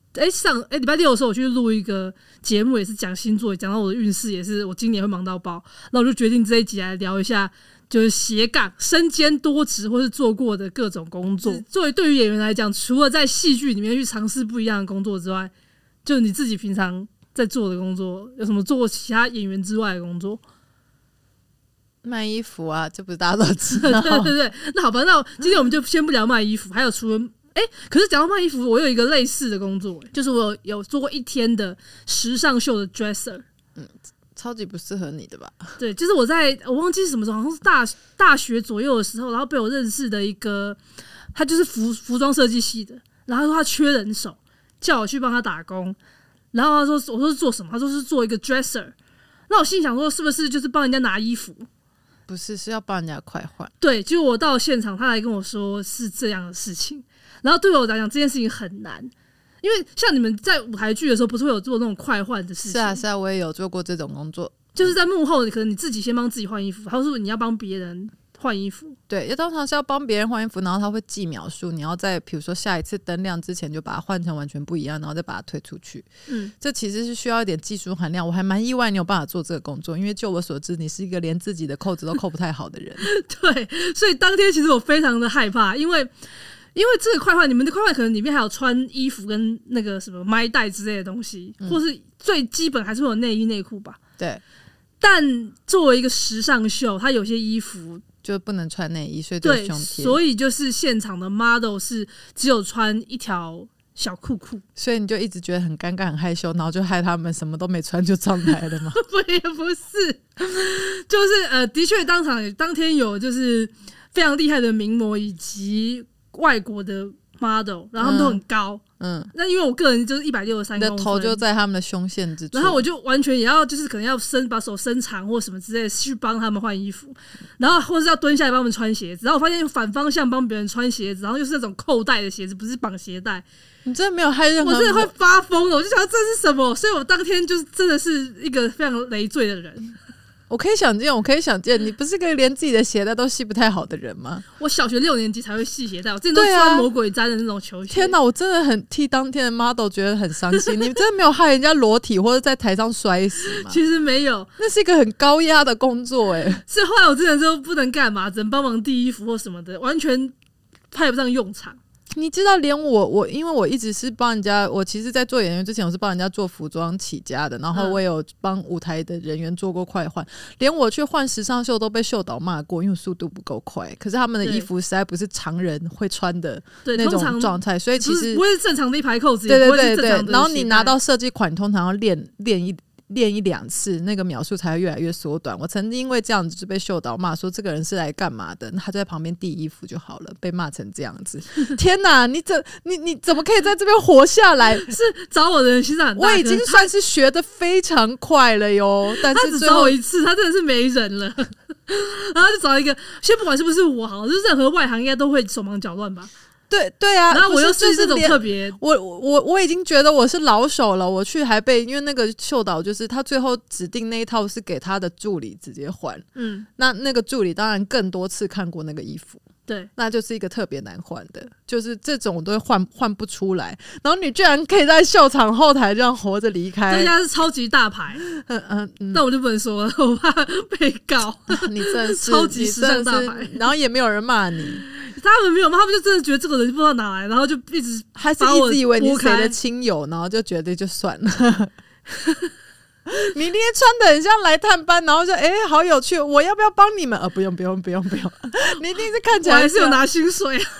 哎上哎礼拜六的时候我去录一个节目，也是讲星座，讲到我的运势，也是我今年会忙到爆，那我就决定这一集来聊一下。就是斜杠身兼多职或是做过的各种工作。作为对于演员来讲，除了在戏剧里面去尝试不一样的工作之外，就你自己平常在做的工作有什么做过其他演员之外的工作？ 卖衣服啊，这不是大家都知道？ 对对对，那好吧，那今天我们就先不聊卖衣服。还有除了哎、欸，可是讲到卖衣服，我有一个类似的工作，就是我有有做过一天的时尚秀的 dresser。嗯。 超级不适合你的吧？ 对，就是我在我忘记是什么时候，好像是大大学左右的时候，然后被我认识的一个，他就是服服装设计系的，然后他说他缺人手，叫我去帮他打工，然后他说我说是做什么？他说是做一个 dresser， 那我心想说是不是就是帮人家拿衣服？ 不是，是要帮人家快换。 对，结果我到现场，他来跟我说是这样的事情，然后对我来讲这件事情很难。因为像你们在舞台剧的时候，不是会有做那种快换的事情？ 是啊，是啊，我也有做过这种工作。 就是在幕后，可能你自己先帮自己换衣服，或是你要帮别人换衣服。 对，也通常是要帮别人换衣服，然后他会记秒数，你要在比如说下一次灯亮之前就把它换成完全不一样，然后再把它推出去。嗯，这其实是需要一点技术含量。我还蛮意外你有办法做这个工作，因为就我所知，你是一个连自己的扣子都扣不太好的人。 对，所以当天其实我非常的害怕，因为。因为这个快换，你们的快换可能里面还有穿衣服跟那个什么麦袋之类的东西，嗯、或是最基本还是会有内衣内裤吧。 对。 但作为一个时尚秀，它有些衣服就不能穿内衣，所以就胸贴。 所以就是现场的 model 是只有穿一条小裤裤， 所以你就一直觉得很尴尬、很害羞，然后就害他们什么都没穿就上台了吗？ 不，也不是，就是呃，的确当场当天有就是非常厉害的名模以及。外国的 model， 然后他们都很高，嗯，那因为我个人就是一百六十三公分， 你的头就在他们的胸线之处， 然后我就完全也要就是可能要伸把手伸长或什么之类的去帮他们换衣服，然后或是要蹲下来帮他们穿鞋子，然后我发现反方向帮别人穿鞋子，然后又是那种扣带的鞋子，不是绑鞋带， 你真的没有害任何， 我真的会发疯了，我就想这是什么，所以我当天就是真的是一个非常累赘的人。 我可以想见，我可以想见，你不是个连自己的鞋带都系不太好的人吗？ 我小学六年级才会系鞋带，我之前都穿魔鬼毡的那种球鞋。 天哪，我真的很替当天的 model 觉得很伤心。你真的没有害人家裸体或者在台上摔死吗？ 其实没有， 那是一个很高压的工作哎、欸。 是后来我之前就不能干嘛，只能帮忙递衣服或什么的，完全派不上用场。 你知道，连我我因为我一直是帮人家，我其实在做演员之前，我是帮人家做服装起家的，然后我也有帮舞台的人员做过快换，连我去换时尚秀都被秀导骂过，因为速度不够快。可是他们的衣服实在不是常人会穿的那种状态，所以其实不会是正常的一排扣子， 对对对对。然后你拿到设计款，通常要练练一。练一两次，那个秒数才会越来越缩短。我曾经因为这样子就被秀导骂说这个人是来干嘛的，他就在旁边递衣服就好了，被骂成这样子。天哪，你怎你你怎么可以在这边活下来？ 是找我的人心脏很大， 我已经算是学得非常快了哟。但是他只找我一次，他真的是没人了。然后就找一个，先不管是不是我好，就是任何外行应该都会手忙脚乱吧。 对对啊， 然后我又是这种特别， 我我我已经觉得我是老手了。我去还被因为那个秀导就是他最后指定那一套是给他的助理直接换，嗯，那那个助理当然更多次看过那个衣服， 对， 那就是一个特别难换的，就是这种我都会换换不出来。然后你居然可以在秀场后台这样活着离开， 人家是超级大牌，嗯嗯嗯，那我就不能说了，我怕被告。 你真的是超级时尚大牌， 然后也没有人骂你。 他们没有吗？他们就真的觉得这个人不知道哪来，然后就一直还是一直以为你是谁的亲友，然后就觉得就算了。你那天穿的很像来探班，然后就哎、欸、好有趣，我要不要帮你们？呃不用不用不用不用，你一定是看起来我还是有拿薪水，薪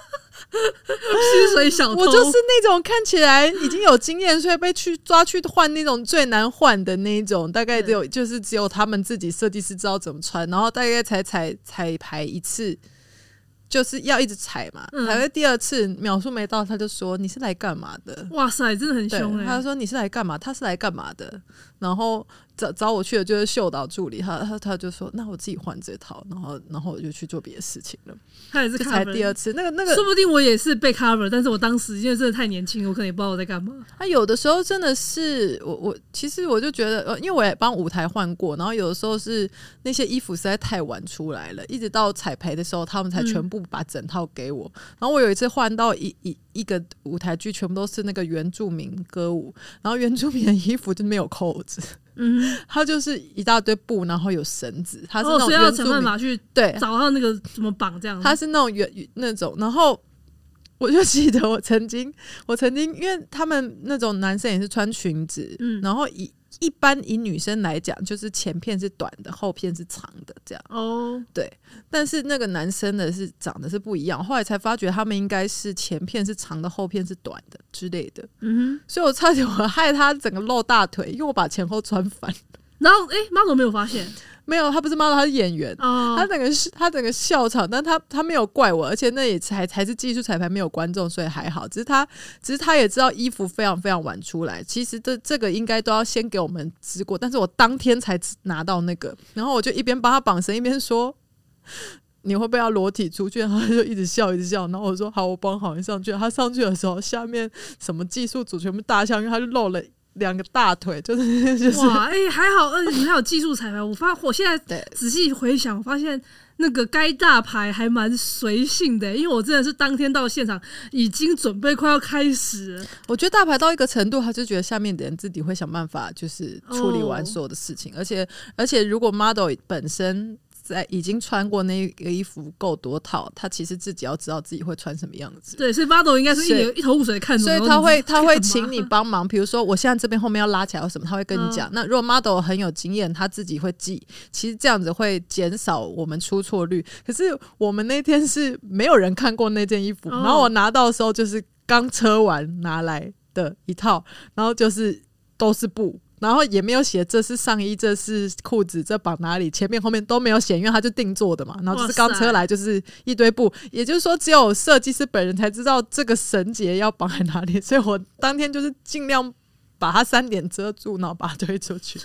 水小偷。 我就是那种看起来已经有经验，所以被去抓去换那种最难换的那一种，大概只有就是只有他们自己设计师知道怎么穿，然后大概才彩彩排一次。就是要一直踩嘛，嗯、踩到第二次秒数没到，他就说你是来干嘛的？ 哇塞，真的很凶哎、欸！ 他说你是来干嘛？他是来干嘛的？然后找找我去的就是秀导助理，他他他就说那我自己换这套，然后然后我就去做别的事情了。 他也是 cover 才第二次，那个那个， 说不定我也是被 cover， 但是我当时因为真的太年轻，我可能也不知道我在干嘛。 他、啊、有的时候真的是我我其实我就觉得，呃，因为我也帮舞台换过，然后有的时候是那些衣服实在太晚出来了，一直到彩排的时候，他们才全部把整套给我。嗯、然后我有一次换到一一一个舞台剧，全部都是那个原住民歌舞，然后原住民的衣服就没有扣子。嗯，它就是一大堆布，然后有绳子，它是那种原住民、哦、所以要想办法去对找到那个怎么绑这样子。 它是那种原那种，然后我就记得我曾经，我曾经，因为他们那种男生也是穿裙子，嗯，然后以一般以女生来讲，就是前片是短的，后片是长的，这样哦，对。但是那个男生的是长得是不一样，后来才发觉他们应该是前片是长的，后片是短的之类的。嗯哼，所以我差点我害他整个露大腿，因为我把前后穿反。 然后，哎、欸，妈怎么没有发现？ 没有，他不是 model， 他是演员。哦、他整个他整个笑场，但他他没有怪我，而且那也才才是技术彩排，没有观众，所以还好。只是他，只是他也知道衣服非常非常晚出来，其实这这个应该都要先给我们知过，但是我当天才拿到那个，然后我就一边帮他绑绳，一边说你会不会要裸体出去？他就一直笑一直笑，然后我说好，我绑好你上去。他上去的时候，下面什么技术组全部大笑，因为他就露了两个大腿，就是就是哇，哎、欸，还好，呃，你还有技术彩排。我发，我现在仔细回想，我发现那个该大牌还蛮随性的，因为我真的是当天到现场，已经准备快要开始了。 我觉得大牌到一个程度，他就觉得下面的人自己会想办法，就是处理完所有的事情，哦、而且而且如果 model 本身在已经穿过那个衣服够多套，他其实自己要知道自己会穿什么样子。 对，所以 model 应该是一一头雾水看， 所以他会他会请你帮忙。比如说，我现在这边后面要拉起来有什么，他会跟你讲。嗯、那如果 model 很有经验，他自己会记。其实这样子会减少我们出错率。可是我们那天是没有人看过那件衣服，哦、然后我拿到的时候就是刚车完拿来的一套，然后就是都是布。然后也没有写这是上衣，这是裤子，这绑哪里，前面后面都没有写，因为他就定做的嘛。然后就是刚车来就是一堆布，也就是说只有设计师本人才知道这个绳结要绑在哪里，所以我当天就是尽量把它三点遮住，然后把它推出去。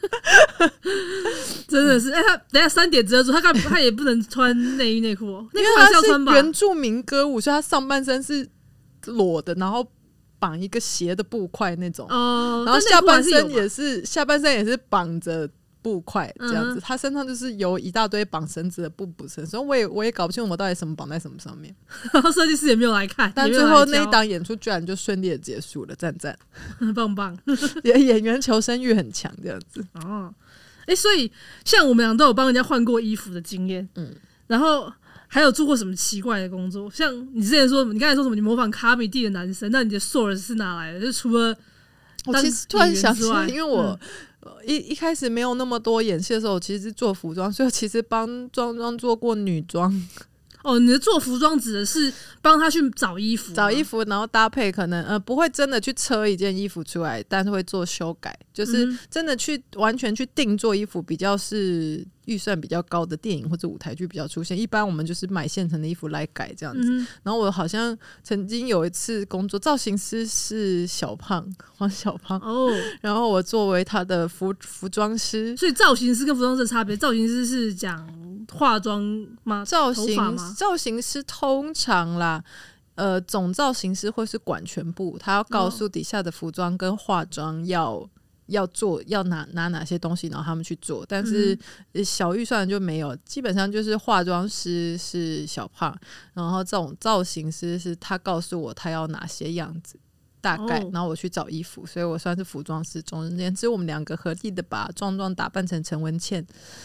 真的是，哎、欸，他等一下三点遮住，他干他也不能穿内衣内裤， 因为他是原住民歌舞，所以他上半身是裸的，然后绑一个斜的布块那种，哦、然后下半身也是下半身也是绑着布块这样子，嗯、他身上就是有一大堆绑绳子的布补身，所以我也我也搞不清楚我到底什么绑在什么上面。 然后设计师也没有来看， 但最后那一档演出居然就顺利的结束了，赞赞， 棒棒！ 演员求生欲很强，这样子。 哦，哎、欸，所以像我们俩都有帮人家换过衣服的经验，嗯，然后。还有做过什么奇怪的工作？像你之前说，你刚才说什么？你模仿卡米蒂的男生，那你的 source 是哪来的？就除了我其实突然想起来，因为我、嗯、一一开始没有那么多演戏的时候，我其实是做服装，所以我其实帮庄庄做过女装。 哦，你的做服装指的是帮他去找衣服， 找衣服，然后搭配，可能呃不会真的去车一件衣服出来，但是会做修改，就是真的去完全去定做衣服，比较是预算比较高的电影或者舞台剧比较出现。一般我们就是买现成的衣服来改这样子。嗯、然后我好像曾经有一次工作，造型师是小胖黄小胖哦，然后我作为他的服服装师， 所以造型师跟服装师的差别，造型师是讲化妆吗？ 造型造型师通常啦，呃，总造型师会是管全部，他要告诉底下的服装跟化妆要要做，要拿拿哪些东西，然后他们去做。但是小预算就没有，基本上就是化妆师是小胖，然后这种造型师是他告诉我他要哪些样子。大概，然后我去找衣服，所以我算是服装师。总而言之，我们两个合力的把壮壮打扮成陈文茜。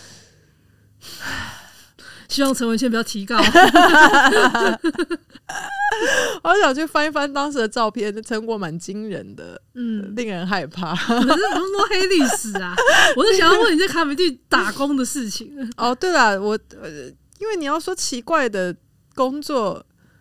希望陈文茜不要提告。 我想去翻一翻当时的照片，成果蛮惊人的，嗯，令人害怕。 可是怎么说黑历史啊？我是想要问你在卡米蒂打工的事情。 哦，对了，我、呃、因为你要说奇怪的工作，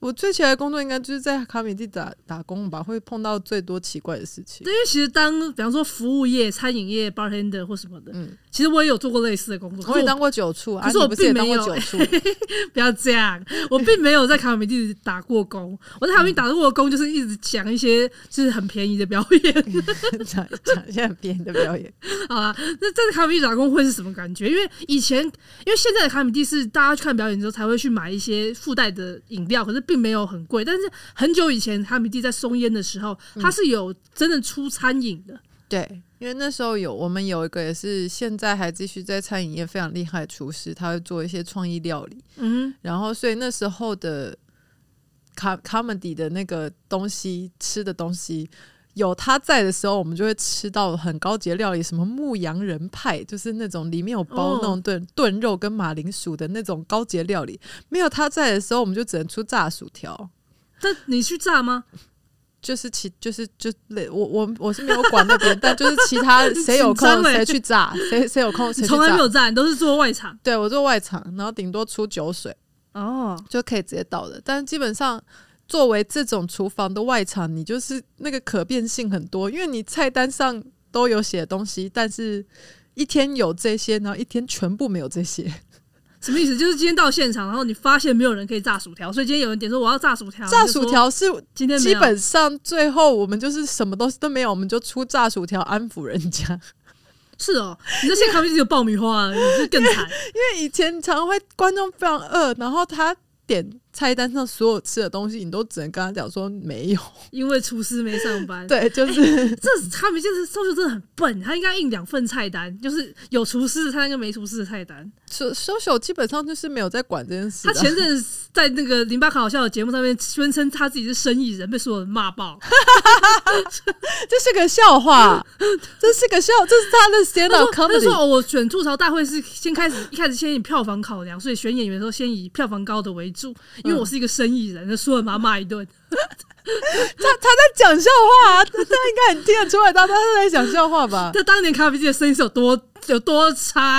我最期待的工作应该就是在卡米蒂打打工吧，会碰到最多奇怪的事情。 对，因为其实当比方说服务业、餐饮业、bartender 或什么的，嗯，其实我也有做过类似的工作。 我也当过酒处， 可是我并没有。 啊、酒处不要这样，我并没有在卡米蒂打过工。我在卡米蒂打过工，就是一直讲一些就是很便宜的表演， 讲讲一些很便宜的表演。 好啦，那在卡米蒂打工会是什么感觉？因为以前，因为现在的卡米蒂是大家去看表演之后才会去买一些附带的饮料，可是并没有很贵。但是很久以前卡米蒂在松烟的时候，它是有真的出餐饮的。 对，因为那时候有我们有一个也是现在还继续在餐饮业非常厉害的厨师，他会做一些创意料理，嗯，然后所以那时候的卡卡门迪的那个东西吃的东西有他在的时候，我们就会吃到很高级的料理，什么牧羊人派，就是那种里面有包那种炖炖肉跟马铃薯的那种高级的料理。没有他在的时候，我们就只能出炸薯条。 但你去炸吗？ 就是其就是就我我我是没有管那边，但就是其他谁有空谁去炸，谁谁有空谁去炸。 从来没有炸，你都是做外场。 对，我做外场，然后顶多出酒水哦， 就可以直接倒的。但基本上作为这种厨房的外场，你就是那个可变性很多，因为你菜单上都有写的东西，但是一天有这些，然后一天全部没有这些。 什么意思？就是今天到现场，然后你发现没有人可以炸薯条，所以今天有人点说我要炸薯条。 炸薯条是今天基本上最后我们就是什么东西都没有，我们就出炸薯条安抚人家。 是哦，你在现在咖啡机有爆米花，你是更惨。 因为以前常常会观众非常饿，然后他点菜单上所有吃的东西，你都只能跟他讲说没有， 因为厨师没上班。 对，就是、 欸、这他们就是搜秀真的很笨，他应该印两份菜单，就是有厨师的菜单跟没厨师的菜单。 搜秀基本上就是没有在管这件事、啊。 他前阵子在那个零八卡好笑的节目上面宣称他自己是生意人，被所有人骂爆。 这是个笑话，这是个笑，这是他的 stand up comedy。 他说：“哦，我选吐槽大会是先开始，一开始先以票房考量，所以选演员的时候先以票房高的为主，因为我是一个生意人。”那所有人把他骂一顿。 他他在讲笑话、啊，他应该很听得出来，他他在讲笑话吧？ 他当年咖啡机的生意是有多有多差？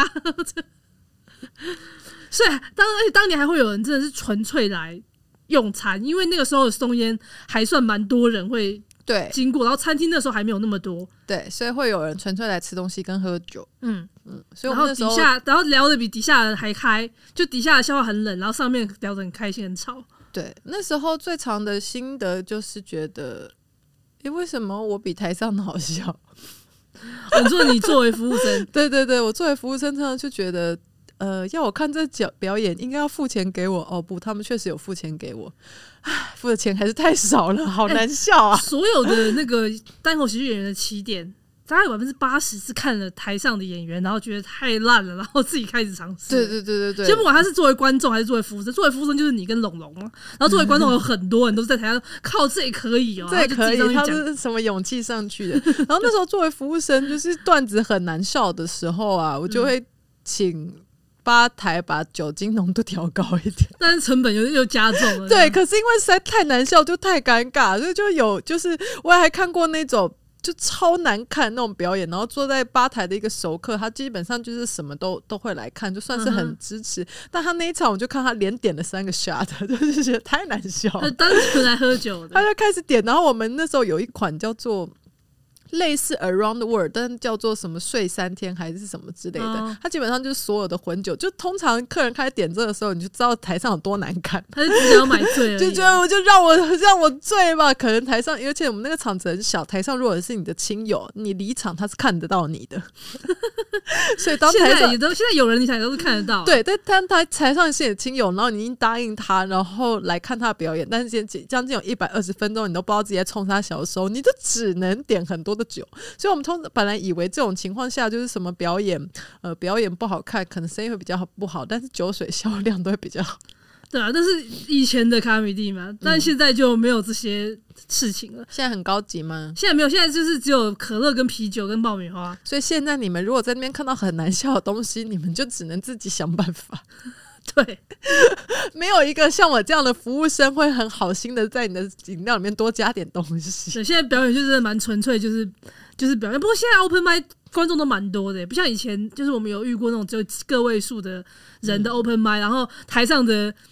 所以当而且当年还会有人真的是纯粹来用餐，因为那个时候的松烟还算蛮多人会对经过，然后餐厅那时候还没有那么多， 对，所以会有人纯粹来吃东西跟喝酒，嗯嗯，所以我们那时候然后底下然后聊的比底下人还开，就底下的笑话很冷，然后上面聊得很开心很吵。 对，那时候最长的心得就是觉得，诶，为什么我比台上的好笑？ 我说你作为服务生， 对对对，我作为服务生，真的就觉得。呃，要我看这表演，应该要付钱给我哦。不，他们确实有付钱给我，唉，付的钱还是太少了，好难笑啊！ 欸、所有的那个单口喜剧演员的起点，大概有百分之八十是看了台上的演员，然后觉得太烂了，然后自己开始尝试。 对对对对对， 就不管他是作为观众还是作为服务生，作为服务生就是你跟龙龙嘛，然后作为观众有很多人都是在台上靠这也可以哦， 这也可以，他是什么勇气上去的？然后那时候作为服务生，就是段子很难笑的时候啊，我就会请。吧台把酒精浓度调高一点， 但是成本又又加重了。 对，可是因为实在太难笑，就太尴尬，所以就有就是我还看过那种就超难看那种表演，然后坐在吧台的一个熟客，他基本上就是什么都都会来看，就算是很支持。嗯、但他那一场我就看他连点了三个 shot， 就是觉得太难笑了。 他单纯来喝酒的， 他就开始点，然后我们那时候有一款叫做。类似 Around the World， 但叫做什么睡三天还是什么之类的，哦、它基本上就是所有的混酒，就通常客人开始点这的时候，你就知道台上有多难看， 他就只想买醉而已， 就觉得我就让我让我醉吧。可能台上，而且我们那个场子很小，台上如果是你的亲友，你离场他是看得到你的，所以当台上现在也都现在有人离场也都是看得到， 对，但但他台上是你的亲友，然后你已经答应他，然后来看他的表演，但是将近有一百二十分钟，你都不知道自己在冲他小手，你就只能点很多的酒，所以我们通本来以为这种情况下就是什么表演，呃，表演不好看，可能声音会比较不好，但是酒水销量都会比较好。 对啊，但是以前的卡米蒂嘛，但现在就没有这些事情了。 现在很高级吗？ 现在没有，现在就是只有可乐跟啤酒跟爆米花。 所以现在你们如果在那边看到很难笑的东西，你们就只能自己想办法。 对， 没有一个像我这样的服务生会很好心的在你的饮料里面多加点东西。 对，现在表演就是蛮纯粹，就是就是表演。不过现在 open mic 观众都蛮多的，不像以前，就是我们有遇过那种只有个位数的人的 open mic，、嗯、然后台上的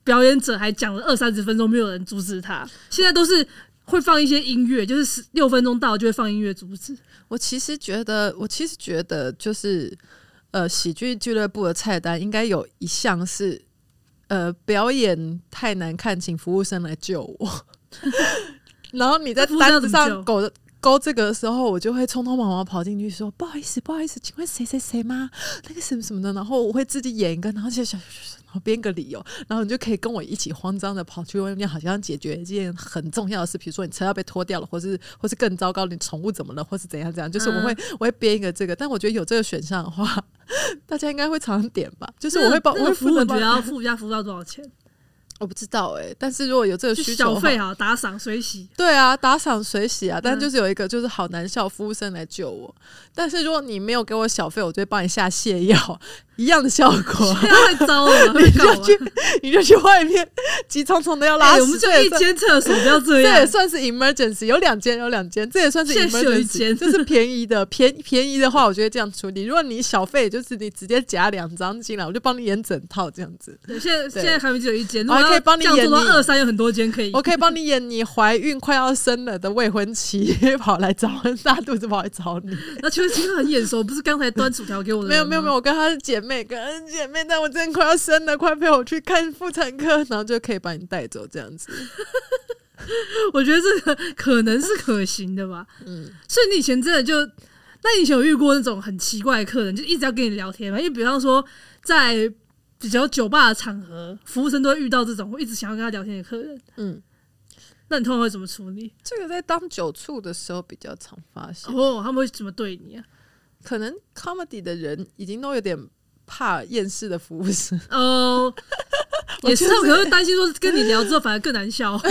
表演者还讲了二三十分钟，没有人阻止他。现在都是会放一些音乐，就是六分钟到就会放音乐阻止。 我其实觉得，我其实觉得就是呃，喜剧俱乐部的菜单应该有一项是呃，表演太难看，请服务生来救我。然后你在单子上勾勾这个的时候，我就会匆匆忙忙跑进去说：“不好意思，不好意思，请问谁谁谁吗？那个什么什么的。”然后我会自己演一个，然后就想，然后编个理由，然后你就可以跟我一起慌张的跑去外面，好像解决一件很重要的事，比如说你车要被拖掉了，或是或是更糟糕，你宠物怎么了，或是怎样怎样。就是我会、嗯、我会编一个这个，但我觉得有这个选项的话，大家应该会常常点吧。就是我会帮、那个、 我会服务，你觉得要付要付到多少钱？ 我不知道哎、欸，但是如果有这个需求， 小费好打赏水洗，对啊，打赏水洗啊，但就是有一个就是好难笑服务生来救我。但是如果你没有给我小费，我就会帮你下泻药，一样的效果。 太糟了， 你就去你就去外面急匆匆的要拉屎、欸， 我们就一间厕所，不要这样。 这也算是 emergency， 有两间有两间，这也算是 emergency， 就是便宜的便便宜的话，我就会这样处理。如果你小费就是你直接夹两张进来，我就帮你演整套这样子。 对，现在现在还没只有一间， 我还可以帮你演你二三有很多间可以， 我可以帮你演你怀孕快要生了的未婚妻跑来找大肚子跑来找你。 那请问今天很眼熟，不是刚才端薯条给我的人吗？ 没有没有没有，我跟她是姐妹，跟她是姐妹，但我真的快要生了，快陪我去看妇产科，然后就可以把你带走这样子。 我觉得这个可能是可行的吧。嗯，所以你以前真的就，那你以前有遇过那种很奇怪的客人，就一直要跟你聊天吗？因为比方说在比较酒吧的场合，服务生都会遇到这种会一直想要跟他聊天的客人。嗯，那你通常会怎么处理？ 这个在当酒促的时候比较常发现。 哦，他们会怎么对你啊？ 可能 comedy 的人已经都有点怕厌世的服务生哦，也是，他们可能会担心说跟你聊之后反而更难笑。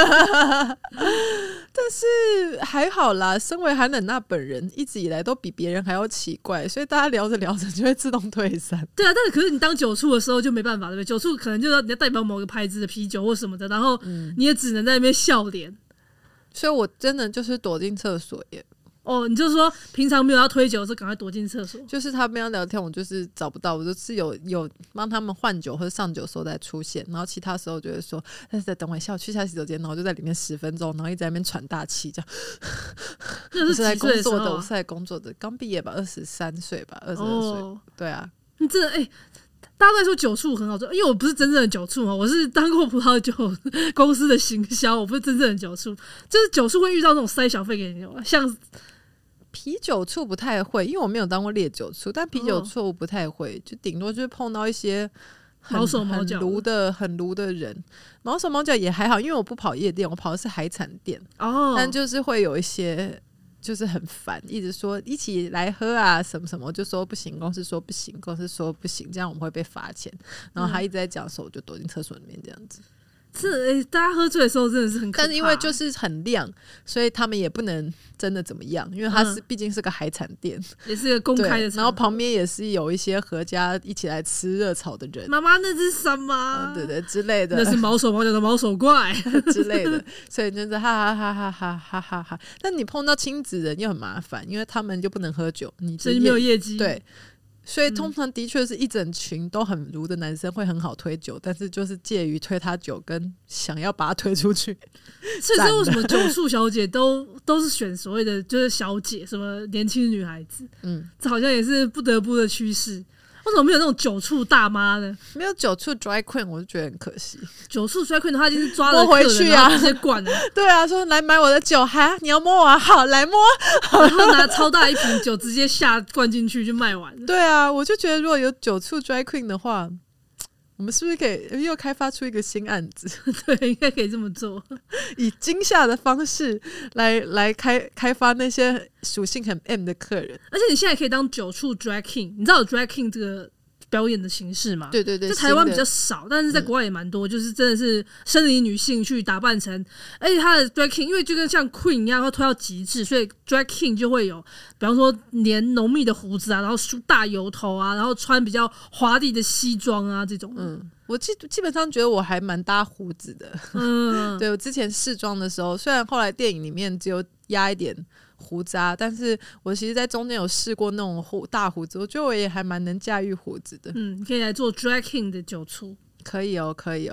但是还好啦，身为韩冷娜本人一直以来都比别人还要奇怪，所以大家聊着聊着就会自动退散。 对啊，但是可是你当酒促的时候就没办法，对不对？酒促可能就是你要代表某个牌子的啤酒或什么的，然后你也只能在那边笑脸、嗯。 所以我真的就是躲进厕所耶。 哦，你就是说平常没有要推酒的时候，赶快躲进厕所。 就是他们要聊天，我就是找不到，我就是有有帮他们换酒或者上酒的时候再出现，然后其他时候就会说：“但是等我一下，我去下洗手间。”然后我就在里面十分钟，然后一直在那边喘大气，这样。 那是几岁的时候啊？ 我是在工作的，我是在工作的，刚毕业吧，二十三岁吧，二十二岁。哦，对啊， 你真的哎。欸大家都在说酒促很好做，因为我不是真正的酒促嘛，我是当过葡萄酒公司的行销，我不是真正的酒促。就是酒促会遇到那种塞小费给你吗？像啤酒促不太会，因为我没有当过烈酒促，但啤酒促不太会，哦、就顶多就是碰到一些毛手毛脚很卢的很卢的人，毛手毛脚也还好，因为我不跑夜店，我跑的是海产店哦，但就是会有一些。就是很烦，一直说一起来喝啊什么什么，我就说不行，公司说不行，公司说不行，这样我们会被罚钱。然后他一直在讲的时候，我就躲进厕所里面这样子。 是、欸，大家喝醉的时候真的是很可怕， 但是因为就是很亮，所以他们也不能真的怎么样，因为它是、嗯、毕竟是个海产店， 也是个公开的。 然后旁边也是有一些合家一起来吃热炒的人。 妈妈，那是什么？ 嗯、对对之类的， 那是毛手毛脚的毛手怪之类的，所以就是哈哈哈哈哈哈哈哈。但你碰到亲子人又很麻烦，因为他们就不能喝酒，你所以没有业绩。 对。所以通常的确是一整群都很卢的男生会很好推酒，但是就是介于推他酒跟想要把他推出去。 所以为什么酒促小姐都都是选所谓的就是小姐，什么年轻女孩子？嗯，这好像也是不得不的趋势。为什么没有那种酒促大妈呢？ 没有酒促 dry queen， 我就觉得很可惜。 酒促 dry queen 的话，已经是抓了回去啊， 直接灌了。 对啊，说来买我的酒，哈，你要摸啊，好来摸， 然后拿超大一瓶酒直接下灌进去就卖完了。 对啊，我就觉得如果有酒促 dry queen 的话，我们是不是可以又开发出一个新案子？ 对，应该可以这么做， 以惊吓的方式来来开开发那些属性很 M 的客人。 而且你现在可以当酒促 drag king， 你知道有 drag king 这个表演的形式吗？ 对对对， 在台湾比较少，但是在国外也蛮多、嗯，就是真的是生理女性去打扮成，而且她的 drag king 因为就跟像 queen 一样，会推到极致，所以 drag king 就会有，比方说粘浓密的胡子啊，然后梳大油头啊，然后穿比较华丽的西装啊这种。嗯， 我基基本上觉得我还蛮搭胡子的。嗯，对我之前试妆的时候，虽然后来电影里面只有压一点胡渣，但是我其实在中间有试过那种胡大胡子，我觉得我也还蛮能驾驭胡子的。 嗯，你可以来做 drag king 的酒促， 可以哦，可以哦。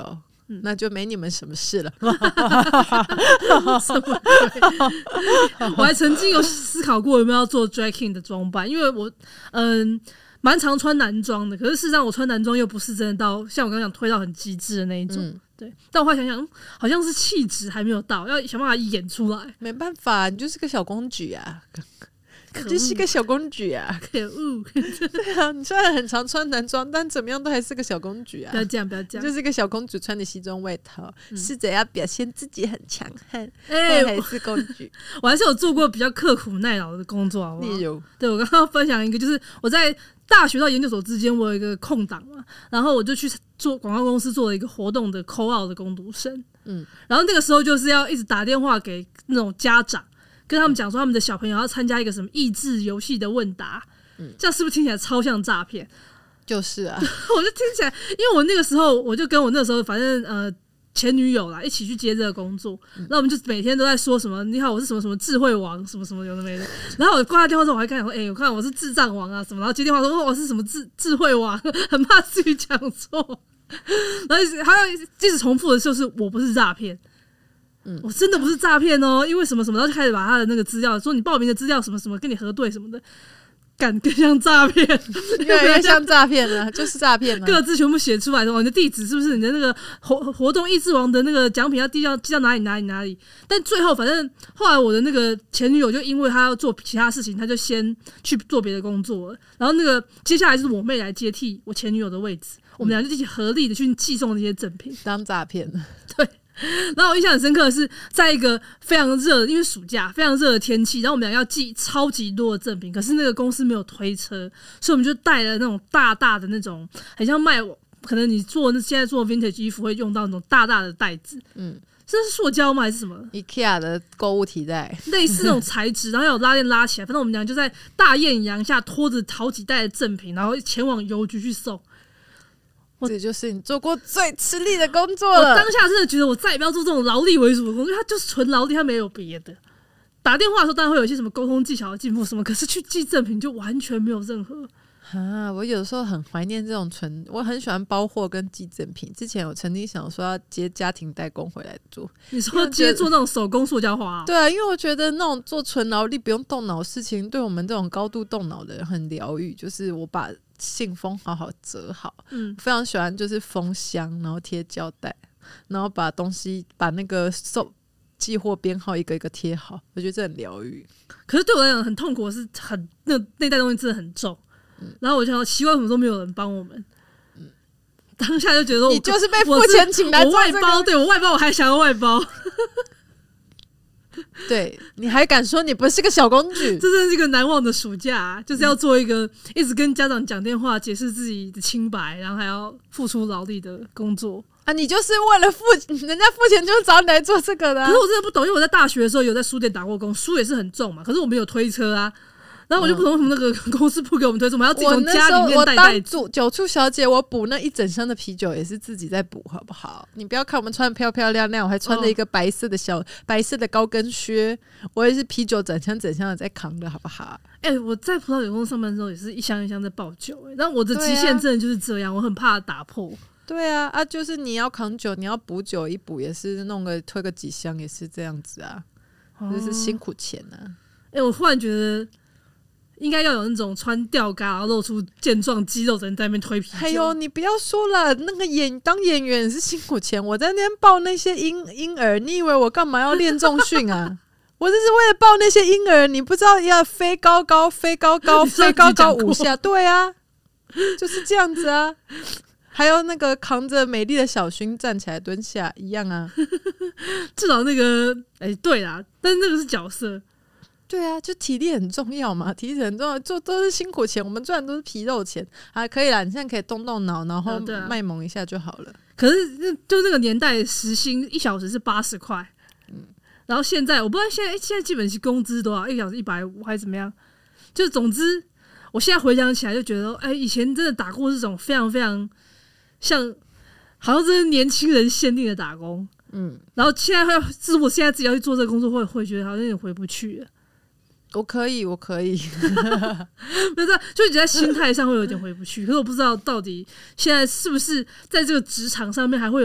嗯、那就没你们什么事了。 什么我还曾经有思考过有没有要做 drag king 的装扮，因为我嗯蛮常穿男装的，可是事实上我穿男装又不是真的到像我刚刚讲推到很极致的那一种。嗯对，但我后来想想，好像是气质还没有到，要想办法演出来。 没办法，你就是个小公举啊，你就是个小公举啊， 可恶！ 对啊，你虽然很常穿男装，但怎么样都还是个小公举啊。 不要这样，不要这样， 就是个小公主穿的西装外套，试着、嗯、要表现自己很强悍， 哎、 欸，还是公举。 我还是有做过比较刻苦耐劳的工作，好不好？ 例如， 对我刚刚分享一个，就是我在大学到研究所之间，我有一个空档嘛，然后我就去做广告公司做了一个活动的 call out 的工读生，嗯，然后那个时候就是要一直打电话给那种家长，跟他们讲说他们的小朋友要参加一个什么益智游戏的问答，嗯，这样是不是听起来超像诈骗？ 就是啊， 我就听起来，因为我那个时候我就跟我那时候反正呃。前女友啦，一起去接这个工作，然后我们就每天都在说什么，你好，我是什么什么智慧王，什么什么有的没的。然后我挂他电话之后，我还跟他说，哎、欸，我看我是智障王啊什么，然后接电话说，哦，我是什么智智慧王，很怕自己讲错。然后还有一直重复的就是我不是诈骗，嗯，我真的不是诈骗哦，因为什么什么，然后就开始把他的那个资料，说你报名的资料什么什么，跟你核对什么的。感更像诈骗， 越来越像诈骗了，就是诈骗了。 各自全部写出来的，你的地址是不是你的那个活活动益智王的那个奖品要递到寄到哪里哪里哪里？但最后反正后来我的那个前女友就因为她要做其他事情，她就先去做别的工作了。然后那个接下来就是我妹来接替我前女友的位置，我们俩就一起合力的去寄送那些赠品， 当诈骗了。 对。然后我印象很深刻的是，在一个非常热，因为暑假非常热的天气，然后我们俩要寄超级多的赠品，可是那个公司没有推车，所以我们就带了那种大大的那种，很像卖，可能你做现在做 vintage 衣服会用到那种大大的袋子，嗯，这是塑胶吗还是什么 ？IKEA 的购物提袋， 类似那种材质，然后有拉链拉起来，反正我们俩就在大艳阳下拖着好几袋的赠品，然后前往邮局去送。 这就是你做过最吃力的工作了。 我当下真的觉得我再也不要做这种劳力为主的工作，因为它就是纯劳力，它没有别的。打电话的时候当然会有一些什么沟通技巧的进步什么，可是去寄赠品就完全没有任何。 啊，我有时候很怀念这种纯，我很喜欢包货跟寄赠品。之前我曾经想说要接家庭代工回来做， 你说接做那种手工塑胶花、哦？ 对啊，因为我觉得那种做纯劳力不用动脑的事情，对我们这种高度动脑的人很疗愈。就是我把信封好好折好，嗯，非常喜欢就是封箱，然后贴胶带，然后把东西把那个收寄货编号一个一个贴好，我觉得这很疗愈。 可是对我来讲很痛苦的是很那那袋东西真的很重。嗯、然后我就想奇怪为什么都没有人帮我们、嗯、当下就觉得我你就是被付钱请来做、 这个、我外包，对我外包我还想要外包对，你还敢说你不是个小公举？ 这真是一个难忘的暑假、啊、就是要做一个一直跟家长讲电话解释自己的清白，然后还要付出劳力的工作啊！你就是为了付人家付钱就找你来做这个的、啊、 可是我真的不懂，因为我在大学的时候有在书店打过工，书也是很重嘛，可是我没有推车啊，然后我就不懂为什么那个公司不给我们推车，我们要自己从家里面带袋子。 我当酒处小姐，我补那一整箱的啤酒也是自己在补，好不好？你不要看我们穿的漂漂亮亮，我还穿着一个白色的小、哦、白色的高跟靴，我也是啤酒整箱整箱的在扛的，好不好？ 哎、欸，我在葡萄酒公司上班的时候也是一箱一箱在爆酒、欸，然后我的极限真的就是这样，我很怕打破。 对啊，啊，就是你要扛酒，你要补酒，一补也是弄个推个几箱，也是这样子啊，哦、就是辛苦钱啊。 哎、欸，我忽然觉得。应该要有那种穿吊嘎然后露出健壮肌肉的人在那边推啤酒。 哎呦，你不要说了，那个演当演员也是辛苦钱。我在那边抱那些婴婴儿，你以为我干嘛要练重训啊？我这是为了抱那些婴儿，你不知道要飞高高、飞高高、飞高高五下，对啊，就是这样子啊。还有那个扛着美丽的小薰站起来蹲下一样啊。 至少那个，哎、欸，对啦，但是那个是角色。 对啊，就体力很重要嘛，体力很重要，做都是辛苦钱，我们赚的都是皮肉钱啊，可以啦，你现在可以动动脑，然后卖萌一下就好了。 啊啊、可是就那个年代时薪一小时是八十块，嗯，然后现在我不知道现在、欸、现在基本工资多少，一小时一百五还是怎么样？就总之，我现在回想起来就觉得，哎、欸，以前真的打过这种非常非常像，好像这是年轻人限定的打工，嗯，然后现在会，如果现在自己要去做这个工作，会会觉得好像有点回不去了。 我可以，我可以， 不是，就觉得心态上会有点回不去。可是我不知道到底现在是不是在这个职场上面还会有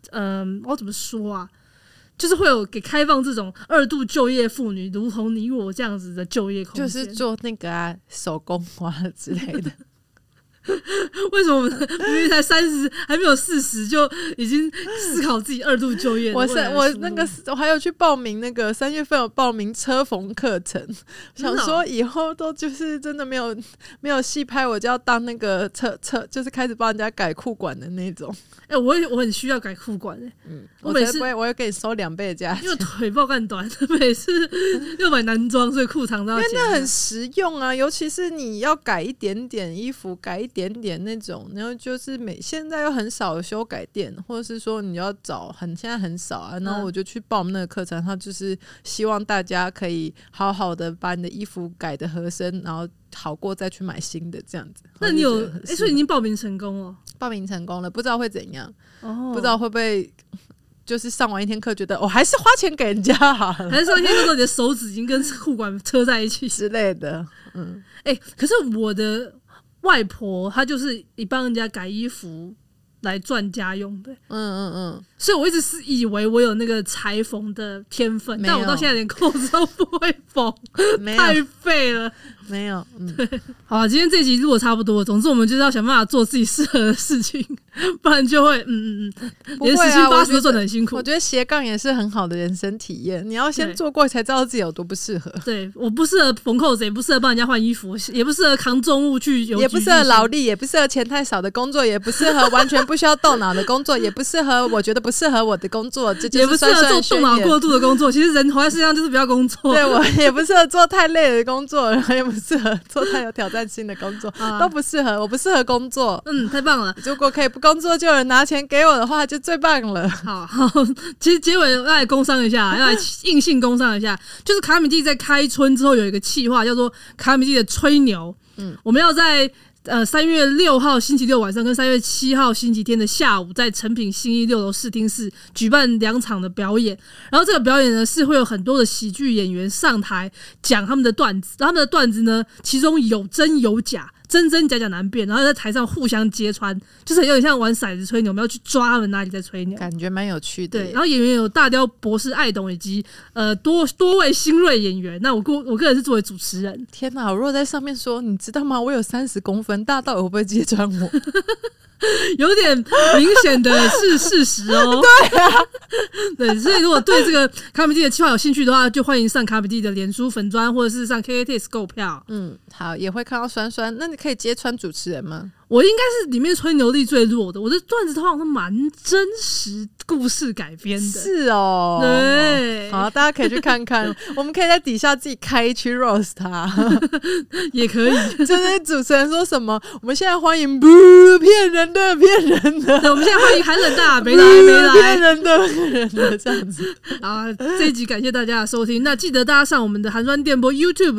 嗯、呃，我怎么说啊？就是会有给开放这种二度就业妇女，如同你我这样子的就业空间， 就是做那个啊手工花之类的。 为什么我们明明才三十，还没有四十，就已经思考自己二度就业？ 我是我那个，我还有去报名那个三月份有报名车缝课程，想说以后都就是真的没有没有戏拍，我就要当那个车车，就是开始帮人家改裤管的那种。 哎、欸，我也我很需要改裤管哎、欸， 嗯， 我每次我我会给你收两倍的价钱， 因为腿爆干短，每次要买男装，所以裤长都要剪。 因为那很实用啊，尤其是你要改一点点衣服，改一点点那种，然后就是每现在又很少有修改店，或者是说你要找很现在很少啊，然后我就去报那个课程，他就是希望大家可以好好的把你的衣服改的合身，然后好过再去买新的这样子。 那你有哎、欸，所以已经报名成功了？ 报名成功了，不知道会怎样， 哦， 不知道会不会就是上完一天课觉得我、哦、还是花钱给人家好了， 还是上一天课你的手指已经跟裤管车在一起之类的。嗯， 哎、欸，可是我的外婆她就是以帮人家改衣服来赚家用的， 嗯嗯嗯，所以我一直是以为我有那个裁缝的天分，但我到现在连扣子都不会缝，太废了。 没有，嗯， 对，好啊，今天这集录的差不多，总之我们就是要想办法做自己适合的事情，不然就会嗯嗯嗯，连十七八十都赚得很辛苦。 我觉得斜杠也是很好的人生体验，你要先做过才知道自己有多不适合。 对，我不适合缝扣子，也不适合帮人家换衣服，也不适合扛重物去邮局， 也不适合劳力，也不适合钱太少的工作，也不适合完全不需要动脑的工作，也不适合我觉得不适合我的工作，这就是也不适合做动脑过度的工作。其实人活在世界上就是不要工作。 对，我也不适合做太累的工作，也不适合做太有挑战性的工作，啊、都不适合。我不适合工作。 嗯，太棒了！ 如果可以不工作就有人拿钱给我的话，就最棒了。 好，好，其实结尾要来工商一下，要来硬性工商一下，就是卡米蒂在开春之后有一个企划，叫做卡米蒂的吹牛。嗯，我们要在。呃，三月六号星期六晚上跟三月七号星期天的下午，在诚品信义六楼视听室举办两场的表演。然后这个表演呢，是会有很多的喜剧演员上台讲他们的段子，然后他们的段子呢，其中有真有假，真真假假难辨，然后在台上互相揭穿，就是有点像玩骰子吹牛，我们要去抓他们哪里在吹牛， 感觉蛮有趣的。 对，然后演员有大雕博士艾董以及呃多多位新锐演员。那我个我个人是作为主持人。 天哪！我如果在上面说，你知道吗？我有三十公分，大家到底会不会揭穿我？ 有点明显的是事实哦。 对啊， 对，所以如果对这个卡米蒂的企划有兴趣的话，就欢迎上卡米蒂的脸书粉专，或者是上 K K T X 购票。 嗯，好，也会看到酸酸。那你可以揭穿主持人吗？ 我应该是里面吹牛力最弱的，我的段子通常是蛮真实故事改编的。 是哦， 对， 好，大家可以去看看。我们可以在底下自己开一区 roast 他， 也可以。 就是主持人说什么，我们现在欢迎不骗人的，骗人的。 对，我们现在欢迎韩冷大没来没来， 骗人的，骗人的这样子。 啊，这一集感谢大家的收听。那记得大家上我们的寒酸电波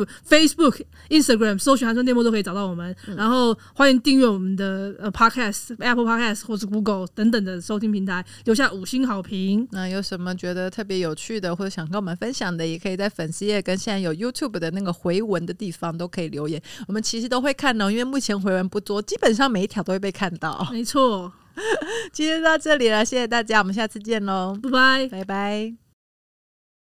YouTube、Facebook、Instagram 搜寻寒酸电波都可以找到我们，嗯、然后欢迎订阅我们。我们的呃 Podcast、Apple Podcast 或是 Google 等等的收听平台留下五星好评。 那有什么觉得特别有趣的，或者想跟我们分享的，也可以在粉丝页跟现在有 YouTube 的那个回文的地方都可以留言，我们其实都会看哦。因为目前回文不多，基本上每一条都会被看到。 没错， 今天到这里了，谢谢大家，我们下次见喽， 拜拜， 拜拜。